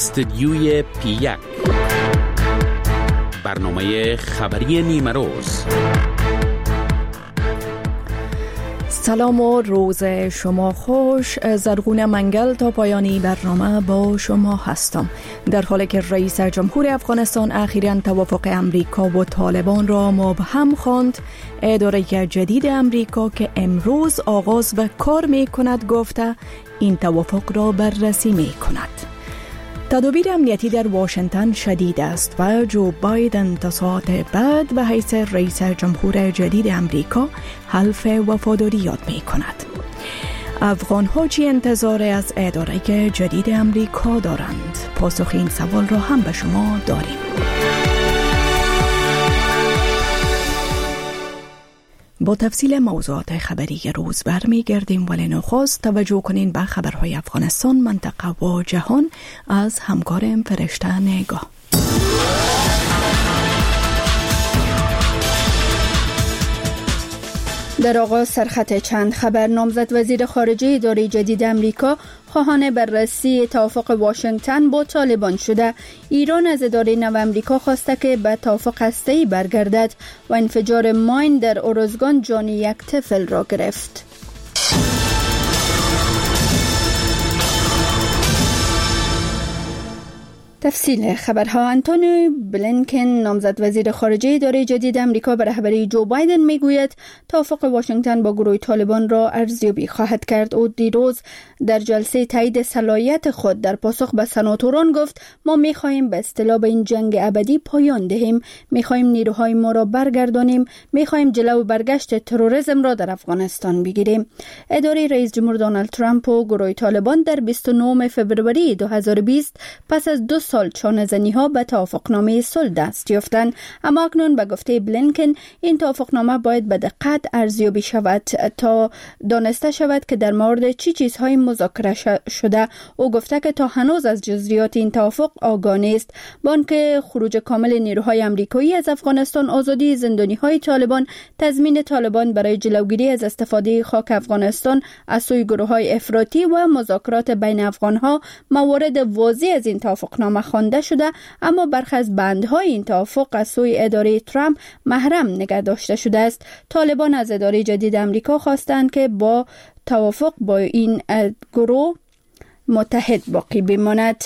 استدیوی P1 برنامه خبری نیمه روز. سلام و روز شما خوش. زرغون منگل تا پایانی برنامه با شما هستم. در حالی که رئیس جمهور افغانستان اخیراً توافق امریکا و طالبان را مبهم خواند، اداره جدید امریکا که امروز آغاز به کار می کند گفته این توافق را بررسی می کند. تدابیر امنیتی در واشنگتن شدید است و جو بایدن تا ساعت بعد به حیث رئیس جمهور جدید امریکا حلف وفاداری یاد می کند. افغان‌ها چی انتظار از اداره جدید امریکا دارند؟ پاسخ این سوال را هم به شما داریم. با تفصیل موضوعات خبری روز برمیگردیم، ولی نخست توجه کنین به خبرهای افغانستان، منطقه و جهان از همکارم فرشته نگاه. در آغاز سرخط چند خبر. نامزد وزیر خارجه اداره جدید امریکا خواهان بررسی توافق واشنگتن با طالبان شده. ایران از اداره نو امریکا خواسته که به توافق هسته‌ای برگردد و انفجار ماین در اورزگان جان یک طفل را گرفت. تفصیل خبرها. انتونی بلینکن نامزد وزیر خارجه اداره جدید امریکا به رهبری جو بایدن میگوید توافق واشنگتن با گروه طالبان را ارزیابی خواهد کرد. او دیروز در جلسه تایید صلاحیت خود در پاسخ به سناتوران گفت ما میخواهیم به اصطلاح به این جنگ ابدی پایان دهیم، میخواهیم نیروهای ما را برگردانیم، میخواهیم جلو برگشت تروریسم را در افغانستان بگیریم. اداره رئیس جمهور دونالد ترامپ و گروه طالبان در 29 فوریه 2020 پس از 2 سال چانه‌زنی ها به توافقنامه صلح دست یافتند، اما اکنون به گفته بلینکن این توافقنامه باید به دقت ارزیابی شود تا دانسته شود که در مورد چه چیزهای مذاکره شده. او گفته که تا هنوز از جزئیات این توافق آگاه نیست. با آنکه خروج کامل نیروهای آمریکایی از افغانستان، آزادی زندانی‌های طالبان، تضمین طالبان برای جلوگیری از استفاده خاک افغانستان از سوی گروه‌های افراطی و مذاکرات بین افغان‌ها موارد واضح از این توافقنامه خوانده شده، اما برخی از بندهای این توافق از سوی اداره ترامپ محرم نگه داشته شده است. طالبان از اداره جدید امریکا خواستند که با توافق با این گروه متحد باقی بماند.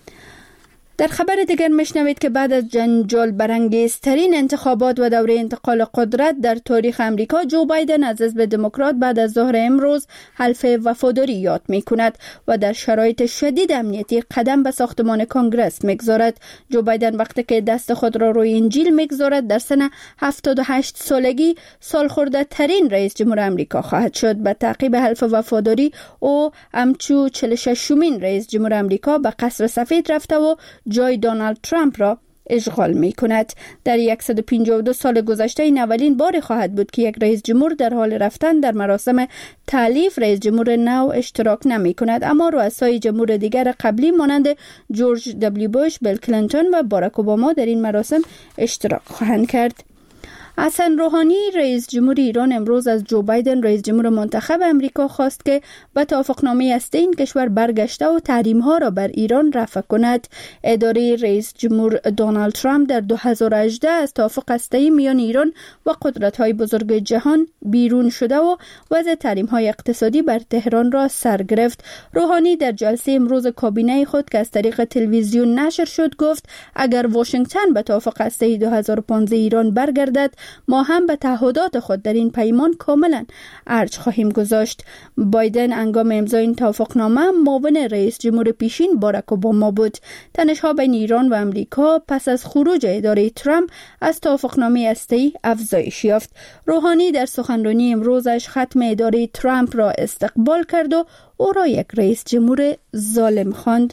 در خبر دیگر میشنوید که بعد از جنجال برانگیزترین انتخابات و دوره انتقال قدرت در تاریخ امریکا، جو بایدن از حزب دموکرات بعد از ظهر امروز حلف وفاداری یاد میکند و در شرایط شدید امنیتی قدم به ساختمان کنگره میگذارد. جو بایدن وقتی که دست خود را روی انجیل میگذارد در سن 78 سالگی سالخورده ترین رئیس جمهور امریکا خواهد شد. به تعقیب حلف وفاداری او همچو 46مین رئیس جمهور امریکا به قصر سفید رفته و جای دونالد ترامپ را اشغال می کند. در 152 سال گذشته این اولین بار خواهد بود که یک رئیس جمهور در حال رفتن در مراسم تألیف رئیس جمهور نو اشتراک نمی کند، اما رؤسای جمهور دیگر قبلی مانند جورج دبلیو بوش، بیل کلینتون و باراک اوباما در این مراسم اشتراک خواهند کرد. حسن روحانی رئیس جمهور ایران امروز از جو بایدن رئیس جمهور منتخب امریکا خواست که به توافقنامه هسته این کشور برگشته و تحریم‌ها را بر ایران رفع کند. اداره رئیس جمهور دونالد ترامپ در 2018 از توافق هسته‌ای میان ایران و قدرت‌های بزرگ جهان بیرون شده و وضع تحریم‌های اقتصادی بر تهران را سر گرفت. روحانی در جلسه امروز کابینه خود که از طریق تلویزیون نشر شد گفت اگر واشنگتن به توافق هسته‌ای 2015 ایران برگردد، ما هم به تعهدات خود در این پیمان کاملا ارج خواهیم گذاشت. بایدن هنگام امضای این توافقنامه معاون رئیس جمهور پیشین باراک اوباما بود. تنش‌ها بین ایران و آمریکا پس از خروج اداره ترامپ از توافقنامه هسته‌ای افزایش یافت. روحانی در سخنرانی امروزش ختم اداره ترامپ را استقبال کرد و او را یک رئیس جمهور ظالم خواند.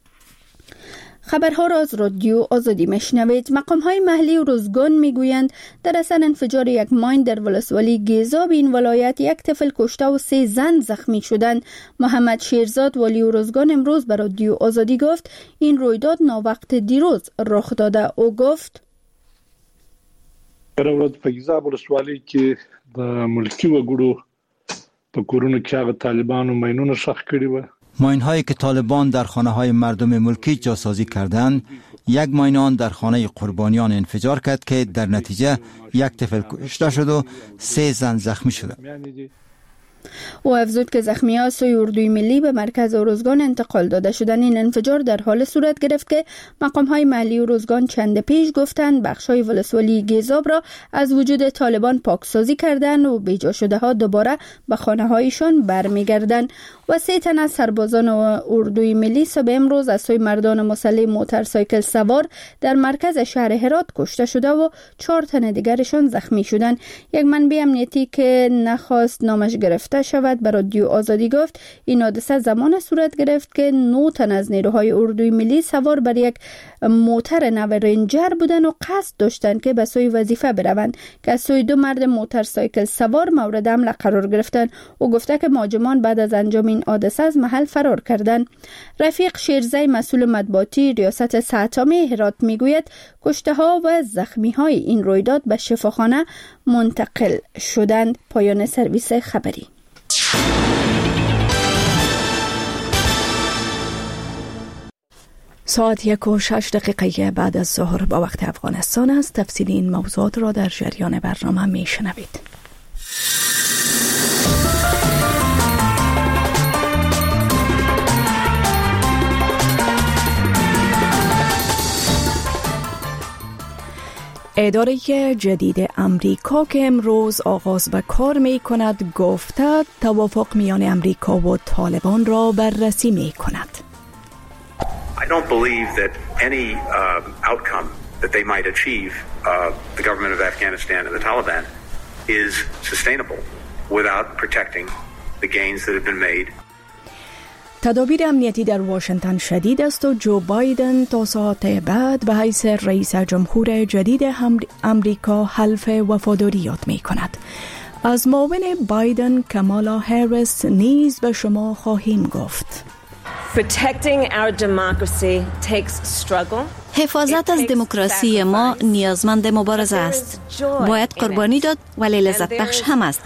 خبرها را از رادیو آزادی میشنوید. مقام‌های محلی اورزگان میگویند در اثر انفجار یک ماین در ولسوالی گیزاب این ولایت یک طفل کشته و 3 زن زخمی شدند. محمد شیرزاد والی اورزگان امروز به رادیو آزادی گفت این رویداد ناوقت دیروز رخ داده. او گفت در ورځ په گیزاب ولسوالۍ کې د ملکی وګړو په کورونو کې هغه طالبانو ماینونه ښخ کړي و ماین‌هایی که طالبان در خانه‌های مردم ملکی جاسازی کردند، یک ماین آن در خانه قربانیان انفجار کرد که در نتیجه یک طفل کشته شد و 3 زن زخمی شد. او افزود که زخمی‌ها سوی اردوی ملی به مرکز اروزگان انتقال داده شدند. این انفجار در حال صورت گرفت که مقام‌های محلی اروزگان چند پیش گفتند بخش‌های ولسوالی گیزاب را از وجود طالبان پاکسازی کردند و بیجا شده‌ها دوباره به خانه‌هایشان برمیگردند. و 3 تن از سربازان اردوی ملی صبح امروز از سوی مردان مسلح موتورسایکل سوار در مرکز شهر هرات کشته شده و 4 تن دیگرشان زخمی شدند. یک منبع امنیتی که نخواست نامش گرفته شود به رادیو آزادی گفت این حادثه زمان صورت گرفت که 9 تن از نیروهای اردوی ملی سوار بر یک موتر نو رنجر بودند و قصد داشتند که به سوی وظیفه بروند که از سوی 2 مرد موتورسایکل سوار مورد حمله قرار گرفتند. او گفته که مهاجمان بعد از انجام این حادثه از محل فرار کردند. رفیق شیرزی مسئول مطبوعاتی ریاست ساتامی هرات میگوید کشته ها و زخمی های این رویداد به شفاخانه منتقل شدند. پایان سرویس خبری. ساعت 1:06 بعد از ظهر با وقت افغانستان است. تفصیل این موضوعات را در جریان برنامه میشنوید. اداره جدید امریکا که امروز آغاز به کار می کند گفته توافق میان امریکا و طالبان را بررسی می کند. I don't believe that any outcome that they might achieve, the government of Afghanistan and the Taliban, is sustainable without protecting the gains that have been made. تدابیر امنیتی در واشنگتن شدید است و جو بایدن تا ساعت بعد به حیث رئیس جمهور جدید امریکا حلف وفاداری یاد می کند. از معاون بایدن کامالا هریس نیز به شما خواهیم گفت. حفاظت از دموکراسی ما نیازمند مبارزه است. باید قربانی داد ولی لذت بخش هم است.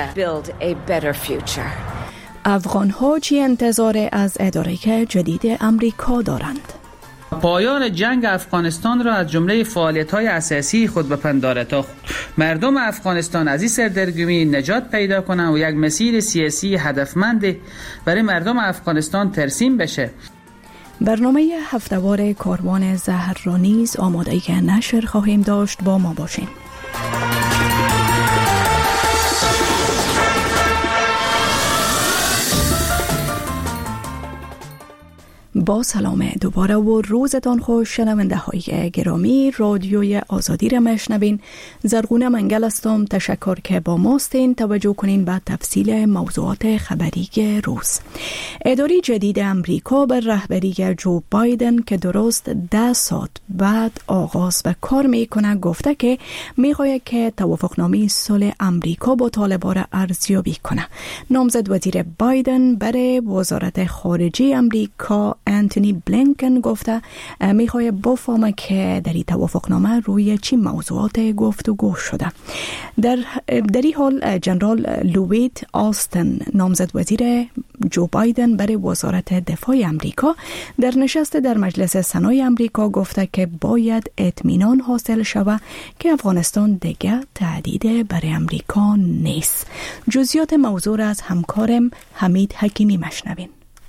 افغان‌ها چی انتظار از اداره جدید امریکا دارند؟ پایان جنگ افغانستان را از جمله فعالیت‌های اساسی خود بپندارد تا مردم افغانستان از این سردرگمی نجات پیدا کنند و یک مسیر سیاسی هدفمند برای مردم افغانستان ترسیم بشه. برنامه هفته‌وار کاروان زهر را نیز آماده نشر خواهیم داشت. با ما باشین. با سلام دوباره و روزتان خوش. شنونده های گرامی، رادیوی آزادی را میشنوین. زرغونه منگل هستم. تشکر که با ماستین. توجه کنین به تفصیل موضوعات خبری روز. اداره جدید امریکا به رهبری جو بایدن که درست 10 ساعت بعد آغاز به کار میکنه گفته که میخواهد که توافقنامه صلح امریکا با طالبان را ارزیابی کنه. نامزد وزیر بایدن برای وزارت خارجه امریکا انتونی بلینکن گفته میخواد بفهمه که در این توافقنامه روی چی موضوعات گفتگو شده. در این حال جنرال لوید آستن نامزد وزیر جو بایدن برای وزارت دفاع امریکا در نشست در مجلس سنای امریکا گفته که باید اطمینان حاصل شود که افغانستان دیگه تهدید برای امریکا نیست. جزئیات موضوع را از همکارم حمید حکیمی مشنوین.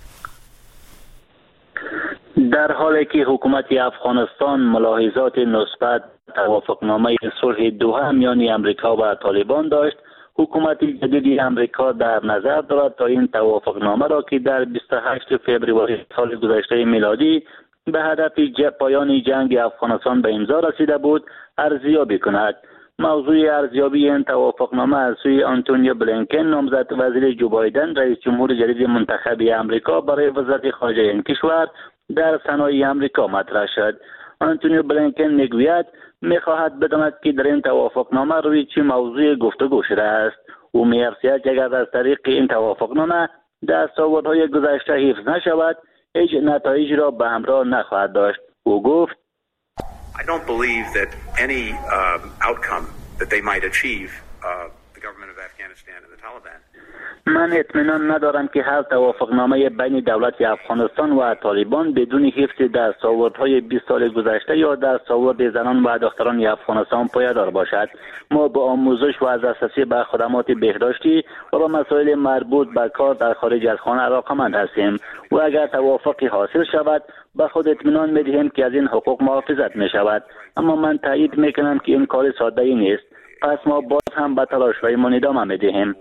در حالی که حکومت افغانستان ملاحظات مثبت توافقنامه صلح دوحه میان امریکا و طالبان داشت، حکومت جدید امریکا در نظر دارد تا این توافقنامه را که در 28 فوریه سال گذشته میلادی به هدف پایان جنگ افغانستان به امضا رسیده بود ارزیابی کند. موضوع ارزیابی این توافقنامه از سوی آنتونی بلینکن نامزد وزیر جو بایدن رئیس جمهور جدید منتخب امریکا برای وزارت خارجه این کشور در سنای امریکا مطرح شد. آنتونی بلینکن میگوید میخواهد بداند که در این توافقنامه روی چه موضوع گفتگو شده است. او می‌افزاید اگر از طریق این توافقنامه دستاوردهای گذشته حفظ نشود هیچ نتایجی را به همراه نخواهد داشت. او گفت I don't believe that any outcome that they might achieve, the government of Afghanistan and the Taliban, من اطمینان ندارم که هر توافقنامه بین دولت افغانستان و طالبان بدون حفظ دستاوردهای 20 سال گذشته یا دستاورد زنان و دختران افغانستان پایدار باشد. ما به آموزش و از دسترسی به خدمات بهداشتی و به مسائل مربوط به کار در خارج از خانه علاقه‌مند هستیم و اگر توافقی حاصل شود به خود اطمینان می‌دهیم که از این حقوق محافظت می‌شود. اما من تایید می‌کنم که این کار ساده‌ای نیست. پس ما باز هم به تلاش‌هایمان ادامه می‌دهیم.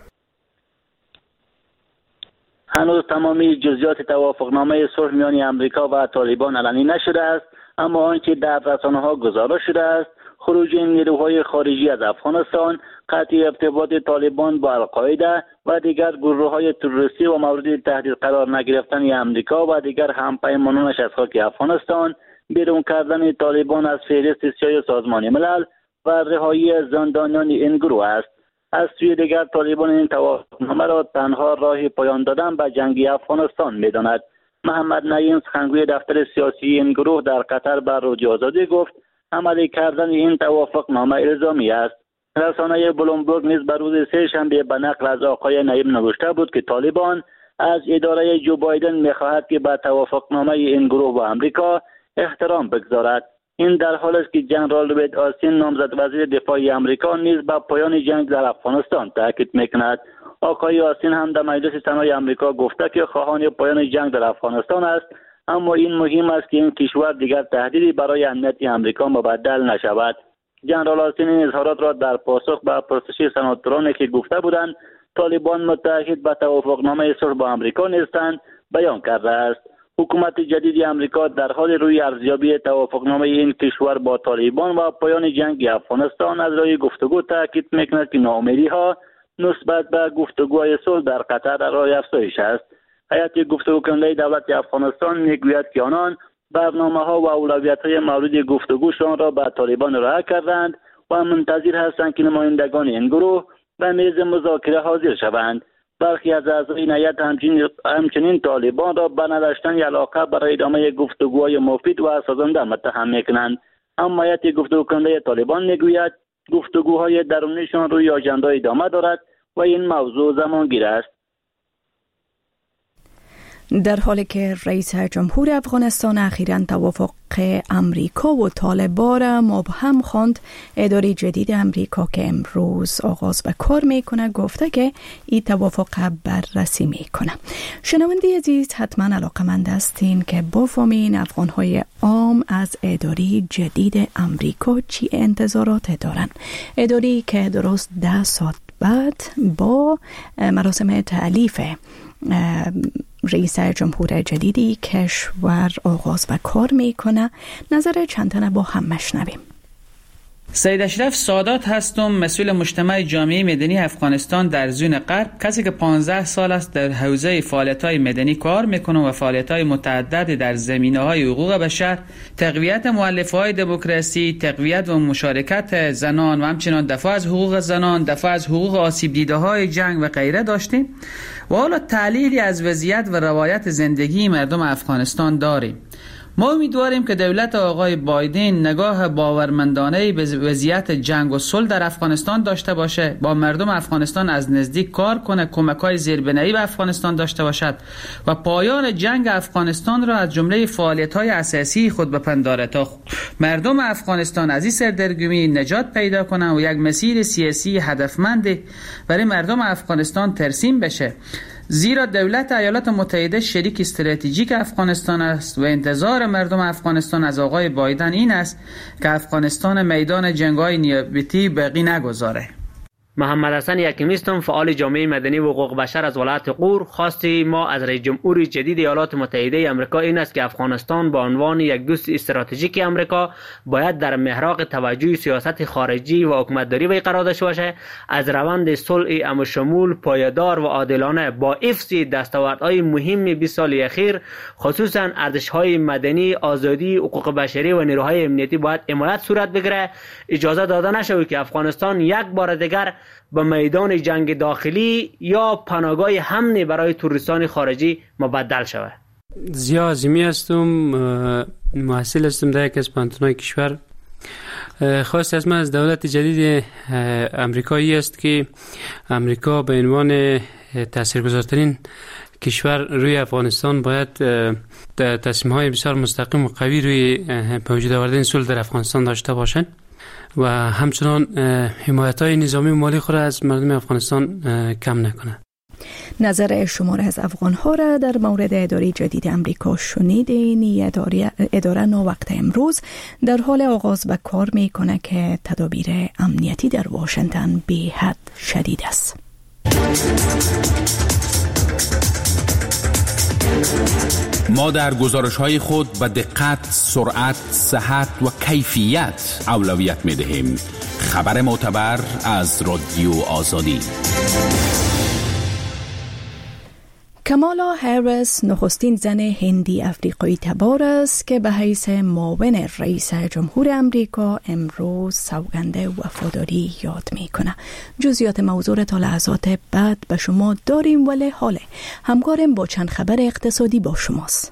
هنوز تمامی جزئیات توافقنامه صلح میان امریکا و طالبان علنی نشده است، اما آنچه در رسانه‌ها گزارش شده است خروج نیروهای خارجی از افغانستان، قطع ارتباط طالبان با القاعده و دیگر گروه‌های تروریستی و مورد تهدید قرار نگرفتن امریکا و دیگر همپیمانانش از خاک افغانستان، بیرون کردن طالبان از فهرست سیاه سازمان ملل و رهایی زندانیان این گروه است. از سوی دیگر طالبان این توافقنامه را تنها راه پایان دادن به جنگ افغانستان می‌داند. محمد نعیم سخنگوی دفتر سیاسی این گروه در قطر به رادیو آزادی گفت عملی کردن این توافقنامه الزامی است. رسانه بلومبرگ نیز بر روز سه‌شنبه به نقل از آقای نعیم نوشته بود که طالبان از اداره جو بایدن می‌خواهد که به توافقنامه این گروه با آمریکا احترام بگذارد. این در حالی است که جنرال لوید آستین نامزد وزیر دفاع آمریکا نیز به پایان جنگ در افغانستان تاکید می‌کند. آقای آستین هم در مجلس سنای آمریکا گفته که خواهان پایان جنگ در افغانستان است، اما این مهم است که این کشور دیگر تهدیدی برای امنیت آمریکا مبدل نشود. جنرال آستین این اظهارات را در پاسخ به پرسش سناتورانی که گفته بودند طالبان متحد به توافقنامه صلح با آمریکا نیستند بیان کرده است. حکومت جدید آمریکا در حال روی ارزیابی توافقنامه این کشور با طالبان و پایان جنگ افغانستان از راه گفتگو تاکید می‌کند که ناامیدی‌ها نسبت به گفتگوهای صلح در قطر در راه افزایش است. هیئت گفتگو کننده دولت افغانستان میگوید که آنان برنامه‌ها و اولویت‌های مورد گفتگوشان را به طالبان ارائه کردند و منتظر هستند که نمایندگان این گروه به میز مذاکره حاضر شوند. برخی از اعضای این هیئت همچنین طالبان را به نداشتن علاقه برای ادامه گفتگوهای مفید و سازنده متهم می‌کنند. اما هیئت گفتگو کننده طالبان میگوید گفتگوهای درونیشان روی آژاندا ادامه دارد و این موضوع زمانگیر است. در حالی که رئیس جمهور افغانستان اخیراً توافق امریکا و طالبان را مبهم خواند، اداره جدید امریکا که امروز آغاز به کار میکنه گفته که این توافق بررسی میکنه. شنونده عزیز حتما علاقمند هستین که بفهمین افغانهای عام از اداره جدید امریکا چی انتظارات دارن. اداره که درست 10 ساعت بعد با مراسم تعلیف رئیس جمهور جدیدی کشور آغاز و کار میکنه. نظر چند تنه با هم مشنویم. سید اشرف سادات هستم، مسئول مجتمع جامعه مدنی افغانستان در زون غرب، کسی که 15 سال است در حوزه فعالیت‌های مدنی کار میکنم و فعالیت‌های متعدد در زمینه‌های حقوق بشر، تقویت مؤلفه‌های دموکراسی، تقویت و مشارکت زنان و همچنین دفاع از حقوق زنان، دفاع از حقوق آسیب دیده‌های جنگ و غیره داشتیم و حالا تحلیلی از وضعیت و روایت زندگی مردم افغانستان داریم. ما امیدواریم که دولت آقای بایدن نگاه باورمندانه به وضعیت جنگ و صلح در افغانستان داشته باشه، با مردم افغانستان از نزدیک کار کنه، کمک‌های زیربنایی به افغانستان داشته باشد و پایان جنگ افغانستان را از جمله فعالیت‌های اساسی خود بپنداره تا مردم افغانستان از این سردرگمی نجات پیدا کنند و یک مسیر سیاسی هدفمند برای مردم افغانستان ترسیم بشه. زیرا دولت ایالات متحده شریک استراتژیک افغانستان است و انتظار مردم افغانستان از آقای بایدن این است که افغانستان میدان جنگ‌های نیابتی باقی نگذاره. محمد حسن یکیمیستم، فعال جامعه مدنی و حقوق بشر از ولایت غور. خواستی ما از رئیس جمهور جدید ایالات متحده آمریکا این است که افغانستان به عنوان یک دوست استراتژیک آمریکا باید در محراق توجه سیاست خارجی و حکومتداری وی قرار داشته باشه، از روند صلح عموشمول، پایدار و عادلانه با حفظ دستاوردهای مهم 20 سال اخیر، خصوصا ارزش‌های مدنی، آزادی، حقوق بشری و نیروهای امنیتی باید حمایت صورت بگیره. اجازه داده نشود که افغانستان یک بار دیگر به میدان جنگ داخلی یا پناهگاه امن برای توریستان خارجی مبدل شود. زیا عظیمی هستم، محصل هستم در یک از پانتونای کشور. خواست از دولت جدید امریکایی است که امریکا به عنوان تاثیرگذارترین کشور روی افغانستان باید تصمیم‌های بسیار مستقیم و قوی روی به وجود آوردن صلح در افغانستان داشته باشند و همچنان حمایت‌های نظامی و مالی خود از مردم افغانستان کم نکنند. نظر شماره از افغان‌ها را در مورد اداره جدید امریکا شنیدین. اداره وقت امروز در حال آغاز به کار می‌کند که تدابیر امنیتی در واشنگتن به حد شدید است. ما در گزارش‌های خود به دقت، سرعت، صحت و کیفیت اولویت می‌دهیم. خبر معتبر از رادیو آزادی. کامالا هریس نخستین زن هندی افریقایی تبار است که به حیث معاون رئیس جمهور امریکا امروز سوگند وفاداری یاد میکنه. جزئیات موضوع تا لحظات بعد به شما داریم، ولی حالا همکارم با چند خبر اقتصادی با شماست.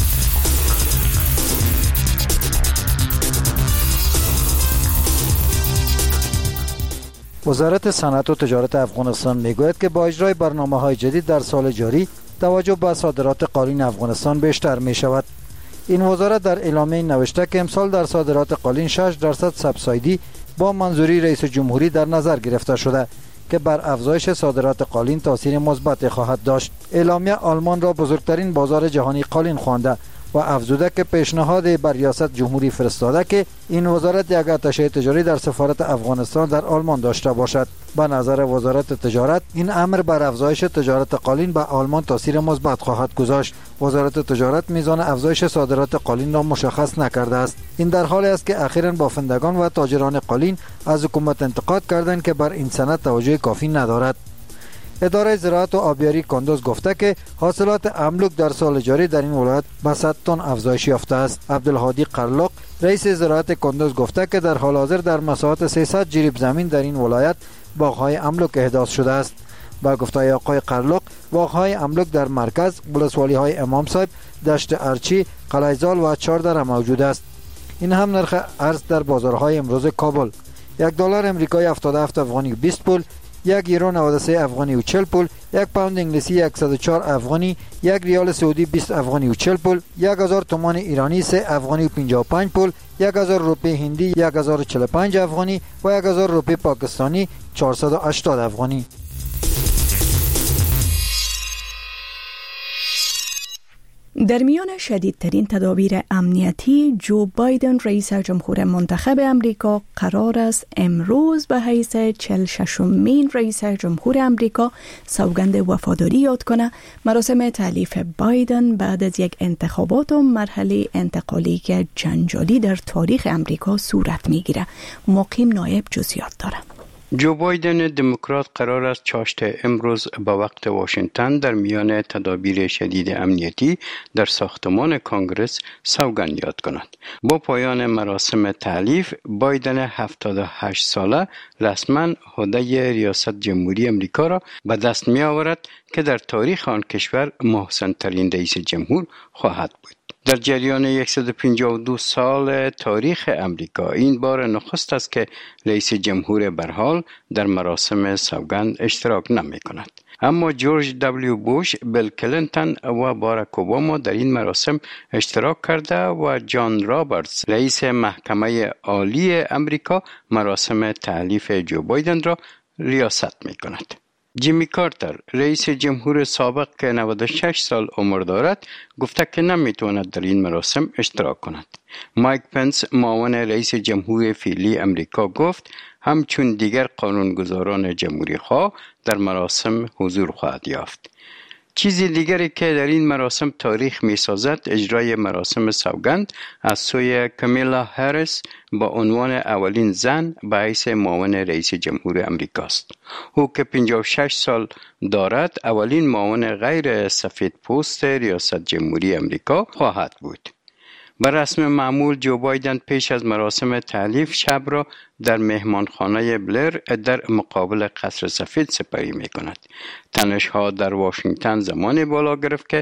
وزارت صنعت و تجارت افغانستان میگوید که با اجرای برنامه‌های جدید در سال جاری توجه به صادرات قالین افغانستان بیشتر می شود. این وزارت در اعلامیه نوشته که امسال در صادرات قالین 6% سبسایدی با منظوری رئیس جمهوری در نظر گرفته شده که بر افزایش صادرات قالین تاثیر مثبت خواهد داشت. اعلامیه آلمان را بزرگترین بازار جهانی قالین خوانده و افزوده که پیشنهاد بر ریاست جمهوری فرستاده که این وزارت یک آتشه تجاری در سفارت افغانستان در آلمان داشته باشد. به نظر وزارت تجارت این امر بر افزایش تجارت قالین به آلمان تاثیر مثبت خواهد گذاشت. وزارت تجارت میزان افزایش صادرات قالین را مشخص نکرده است. این در حالی است که اخیراً بافندگان و تاجران قالین از حکومت انتقاد کردند که بر این سند توجه کافی ندارد. اداره زراعت و آبیاری کندوز گفته که حاصلات املوک در سال جاری در این ولایت به 100 تن افزایش یافته است. عبدالهادی قرلق رئیس زراعت کندوز گفته که در حال حاضر در مساحت 300 جریب زمین در این ولایت باغ‌های املوک احداث شده است. با گفته آقای قرلق، باغ‌های املوک در مرکز، ولسوالی‌های امام صاحب، دشت ارچی، قلعه‌زال و چاردر موجود است. این هم نرخ ارز در بازارهای امروز کابل: $1 امریکایی 77 افغانی و 20 پول، یک یورو 93 افغانی و 40 پول، یک پوند انگلیسی 104 افغانی، یک ریال سعودی 20 افغانی و 40 پول، 1000 تومان ایرانی 3 افغانی و 55 پول، 1000 روپیه هندی 1045 افغانی و 1000 روپیه پاکستانی 480 افغانی. در میان شدیدترین تدابیر امنیتی، جو بایدن رئیس جمهور منتخب امریکا قرار است امروز به حیث 46مین رئیس جمهور امریکا سوگند وفاداری یاد کنه. مراسم تألیف بایدن بعد از یک انتخابات و مرحله انتقالی که جنجالی در تاریخ امریکا صورت میگیره. مقیم نایب جزئیات داره. جو بایدن دموکرات قرار است چاشت امروز به وقت واشنگتن در میان تدابیر شدید امنیتی در ساختمان کانگرس سوگند یاد کند. با پایان مراسم تألیف، بایدن 78 ساله رسما عهده ریاست جمهوری امریکا را به دست می آورد که در تاریخ آن کشور محسن ترین رئیس جمهور خواهد بود. در جریان 152 سال تاریخ امریکا این بار نخست است که رئیس جمهور برحال در مراسم سوگند اشتراک نمی کند. اما جورج دبلیو بوش، بیل کلینتون و باراک اوباما در این مراسم اشتراک کرده و جان رابرتس رئیس محکمه عالی امریکا مراسم تألیف جو بایدن را ریاست می کند. جیمی کارتر رئیس جمهور سابق که 96 سال عمر دارد گفته که نمیتواند در این مراسم اشتراک کند. مایک پنس معاون رئیس جمهور فعلی امریکا گفت همچون دیگر قانونگذاران جمهوری خواه در مراسم حضور خواهد یافت. چیزی دیگری که در این مراسم تاریخ می سازد اجرای مراسم سوگند از سوی کامیلا هریس با عنوان اولین زن به حیث معاون رئیس جمهور امریکا است. او که 56 سال دارد اولین معاون غیر سفید پوست ریاست جمهوری امریکا خواهد بود. به رسم معمول جو بایدن پیش از مراسم تألیف شب را در مهمانخانه بلر در مقابل قصر سفید سپری می کند. تنش‌ها در واشنگتن زمان بالا گرفت که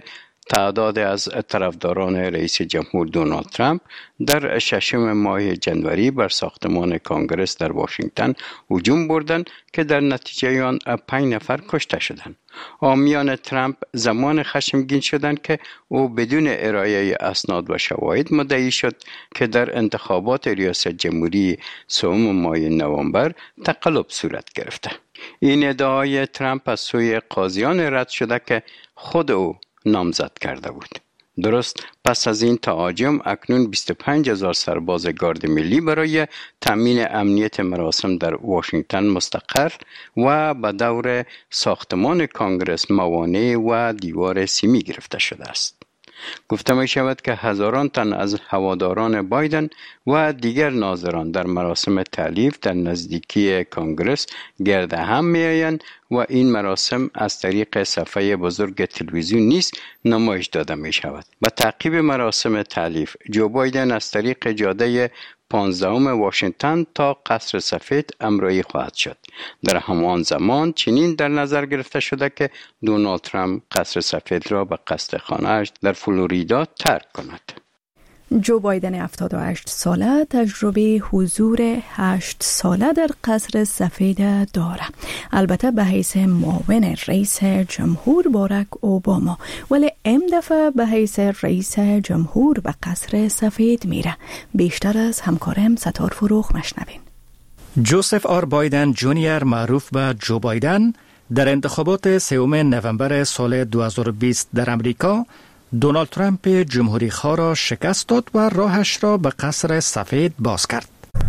تعداد از طرفداران رئیس جمهور دونالد ترامپ در 6 ماه جنوری بر ساختمان کانگرس در واشنگتن هجوم بردند که در نتیجه آن 5 نفر کشته شدند. حامیان ترامپ زمان خشمگین شدند که او بدون ارائه اسناد و شواهد مدعی شد که در انتخابات ریاست جمهوری 3 ماه نوامبر تقلب صورت گرفته. این ادعای ترامپ از سوی قاضیان رد شده که خود او نامزد کرده بود. درست پس از این تهاجم اکنون 25,000 سرباز گارد ملی برای تامین امنیت مراسم در واشنگتن مستقر و به دور ساختمان کانگرس موانع و دیوار سیمی گرفته شده است. گفته می شود که هزاران تن از هواداران بایدن و دیگر ناظران در مراسم تألیف در نزدیکی کانگرس گرد هم می آیند و این مراسم از طریق صفحه بزرگ تلویزیون نیز نمایش داده می شود. به تعقیب مراسم تألیف جو بایدن از طریق جاده 15 واشنگتن تا قصر سفید همراهی خواهد شد. در همان زمان چنین در نظر گرفته شده که دونالد ترامپ قصر سفید را به قصد خانه‌اش در فلوریدا ترک کند. جو بایدن 78 ساله تجربه حضور 8 ساله در قصر سفید داره. البته به حیث معاون رئیس جمهور باراک اوباما، ولی این دفعه به حیث رئیس جمهور به قصر سفید میره. بیشتر از همکارم ستار فروغ مشنوین. جوزف آر بایدن جونیور معروف به جو بایدن در انتخابات 3 نوامبر سال 2020 در امریکا دونالد ترامپ جمهوری خواه را شکست داد و راهش را به قصر سفید باز کرد.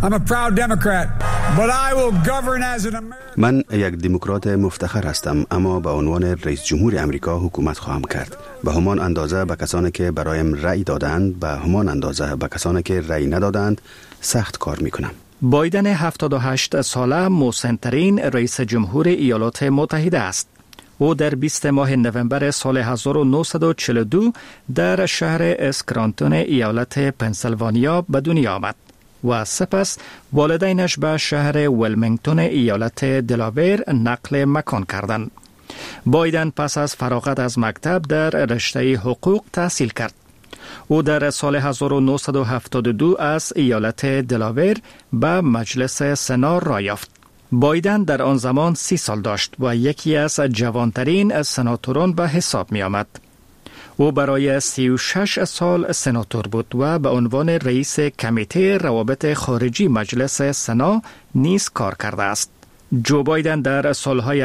من یک دموکرات مفتخر هستم، اما به عنوان رئیس جمهور امریکا حکومت خواهم کرد. به همان اندازه به کسانی که برایم رأی دادند، به همان اندازه به کسانی که رأی ندادند سخت کار میکنم. بایدن 78 ساله مسن‌ترین رئیس جمهور ایالات متحده است. او در 20 ماه نوامبر سال 1942 در شهر اسکرانتون ایالت پنسیلوانیا به دنیا آمد و سپس والدینش به شهر ولمینگتون ایالت دلاویر نقل مکان کردند. بایدن پس از فراغت از مکتب در رشته حقوق تحصیل کرد. او در سال 1972 از ایالت دلاویر به مجلس سنا راه یافت. بایدن در آن زمان 30 سال داشت و یکی از جوانترین سناتوران به حساب می آمد. او برای 36 سال سناتور بود و به عنوان رئیس کمیته روابط خارجی مجلس سنا نیز کار کرده است. جو بایدن در سالهای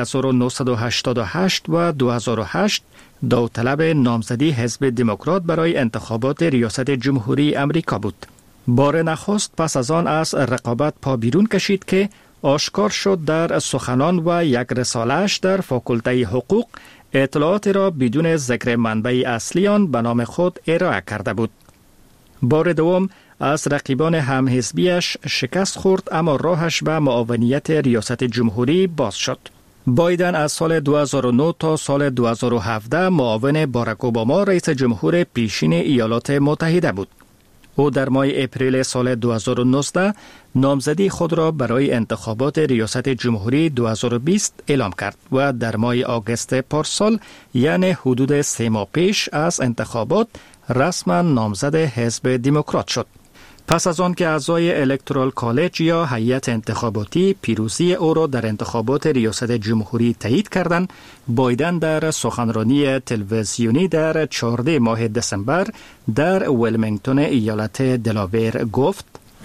1988 و 2008 داوطلب نامزدی حزب دموکرات برای انتخابات ریاست جمهوری امریکا بود. بار نخست پس از آن از رقابت پا بیرون کشید که آشکار شد در سخنان و یک رساله‌اش در فاکولته حقوق اطلاعات را بدون ذکر منبع اصلی آن به نام خود ارائه کرده بود. بار دوم از رقیبان همحزبیش شکست خورد، اما راهش به معاونیت ریاست جمهوری باز شد. بایدن از سال 2009 تا سال 2017 معاون باراک اوباما رئیس جمهور پیشین ایالات متحده بود. او در ماه اپریل سال 2019 نامزدی خود را برای انتخابات ریاست جمهوری 2020 اعلام کرد و در ماه آگوست پارسال، یعنی حدود 3 ماه پیش از انتخابات، رسما نامزد حزب دموکرات شد. پس از آن که اعضای الکترال کالج یا هیئت انتخاباتی پیروزی او را در انتخابات ریاست جمهوری تایید کردند، بایدن در سخنرانی تلویزیونی در 14 ماه دسامبر در ولمینگتون ایالت دلاویر گفت: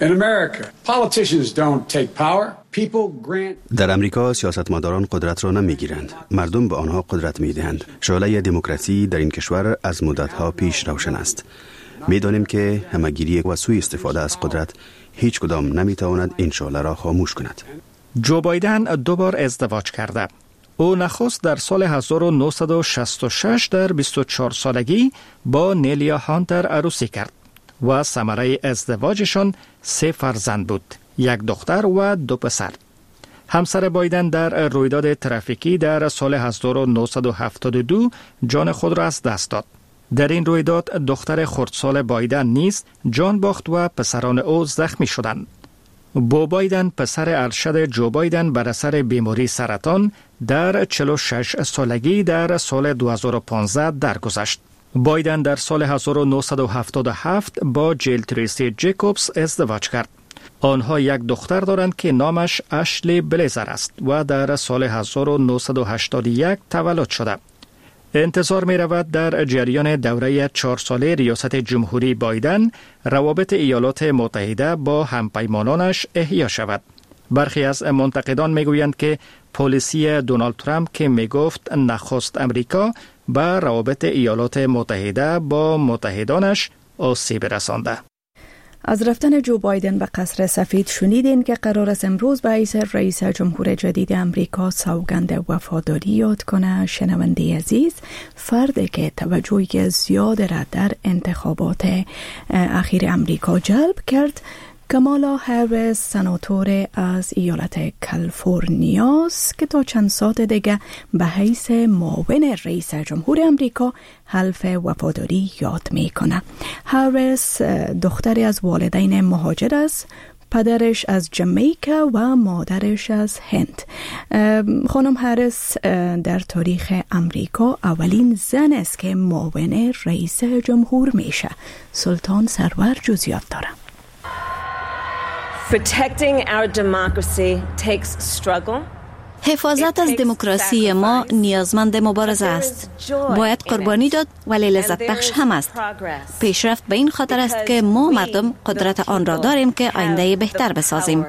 در امریکا سیاستمداران قدرت را نمیگیرند، مردم به آنها قدرت میدهند. شعله دموکراسی در این کشور از مدتها پیش روشن است. میدانیم که همگیری و سوء استفاده از قدرت هیچ کدام نمیتواند این شعله را خاموش کند. جو بایدن 2 بار ازدواج کرده. او نخست در سال 1966 در 24 سالگی با نیلیا هانتر عروسی کرد و ثمره ازدواجشان 3 فرزند بود، 1 دختر و 2 پسر. همسر بایدن در رویداد ترافیکی در سال 1972 جان خود را از دست داد. در این رویداد دختر خردسال بایدن نیز جان باخت و پسران او زخمی شدند. بو بایدن پسر ارشد جو بایدن بر اثر بیماری سرطان در 46 سالگی در سال 2015 درگذشت. بایدن در سال 1977 با جیل تریسی جیکوبز ازدواج کرد. آنها یک دختر دارند که نامش اشلی بلیزر است و در سال 1981 تولد شده. انتظار می رود در جریان دوره 4 ساله ریاست جمهوری بایدن روابط ایالات متحده با همپیمانانش احیا شود. برخی از منتقدان می گویند که پالیسی دونالد ترامپ که می گفت نخست امریکا به روابط ایالات متحده با متحدانش آسیب رسانده. از رفتن جو بایدن به قصر سفید شنیدین که قرار است امروز به حیث رئیس جمهور جدید امریکا سوگند وفاداری یاد کنه. شنونده عزیز، فردی که توجهی زیاد را در انتخابات اخیر امریکا جلب کرد کامالا هریس، سناتور از ایالت کالیفرنیا است که تا چند ساعت دیگه به حیث معاون رئیس جمهور امریکا حلف وفاداری یاد میکنه. هریس دختری از والدین مهاجر است، پدرش از جمیکا و مادرش از هند. خانم هریس در تاریخ امریکا اولین زن است که معاون رئیس جمهور میشه. سلطان سرور جزئیات داره. Protecting our democracy takes struggle. حفاظت از دموکراسی ما نیازمند مبارزه است. باید قربانی داد ولی لذت بخش هم است. پیشرفت به این خاطر است که ما مردم قدرت آن را داریم که آینده بهتر بسازیم.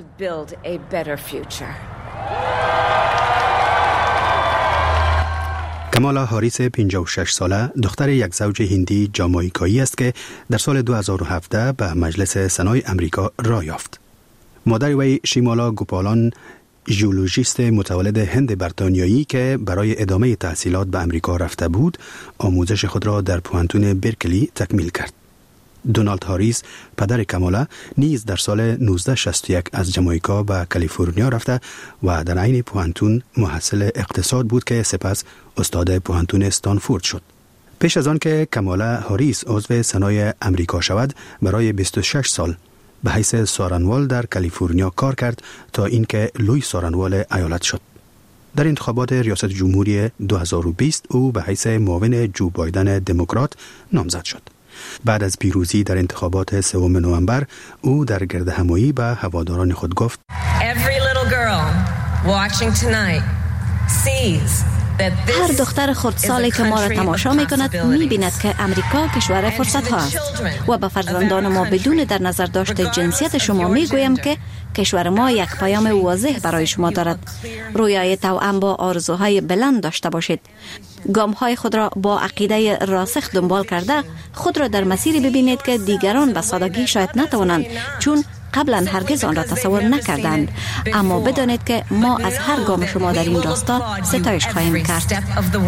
کامالا هاریس 56 ساله دختر یک زوج هندی جامائیکایی است که در سال 2017 به مجلس سنای امریکا راه یافت. مادر وی شیمالا گوپالان ژئولوژیست متولد هند بریتانیایی که برای ادامه تحصیلات به امریکا رفته بود، آموزش خود را در پوهنتون برکلی تکمیل کرد. دونالد هاریس پدر کامالا نیز در سال 1961 از جامائیکا به کالیفرنیا رفته و در عین پوهنتون محصل اقتصاد بود که سپس استاد پوهنتون استانفورد شد. پیش از آن که کامالا هاریس عضو سنای امریکا شود، برای 26 سال به حیث سارنوال در کالیفرنیا کار کرد تا اینکه لوی سارنوال ایالت شد. در انتخابات ریاست جمهوری 2020 او به حیث معاون جو بایدن دموکرات نامزد شد. بعد از پیروزی در انتخابات 3 نوامبر او در گردهمایی به هواداران خود گفت: Every little girl watching tonight sees هر دختر خردسالی که ما را تماشا می کند می بیند که امریکا کشور فرصت ها است و به فرزندان ما بدون در نظر داشت جنسیت شما می گویم که کشور ما یک پیام واضح برای شما دارد. رویای توأم با آرزوهای بلند داشته باشید. گام‌های خود را با عقیده راسخ دنبال کرده خود را در مسیری ببینید که دیگران به سادگی شاید نتوانند، چون قبلا هرگز آن را تصور نکردند. اما بدانید که ما از هر گام شما در این راستا ستایش خواهیم کرد.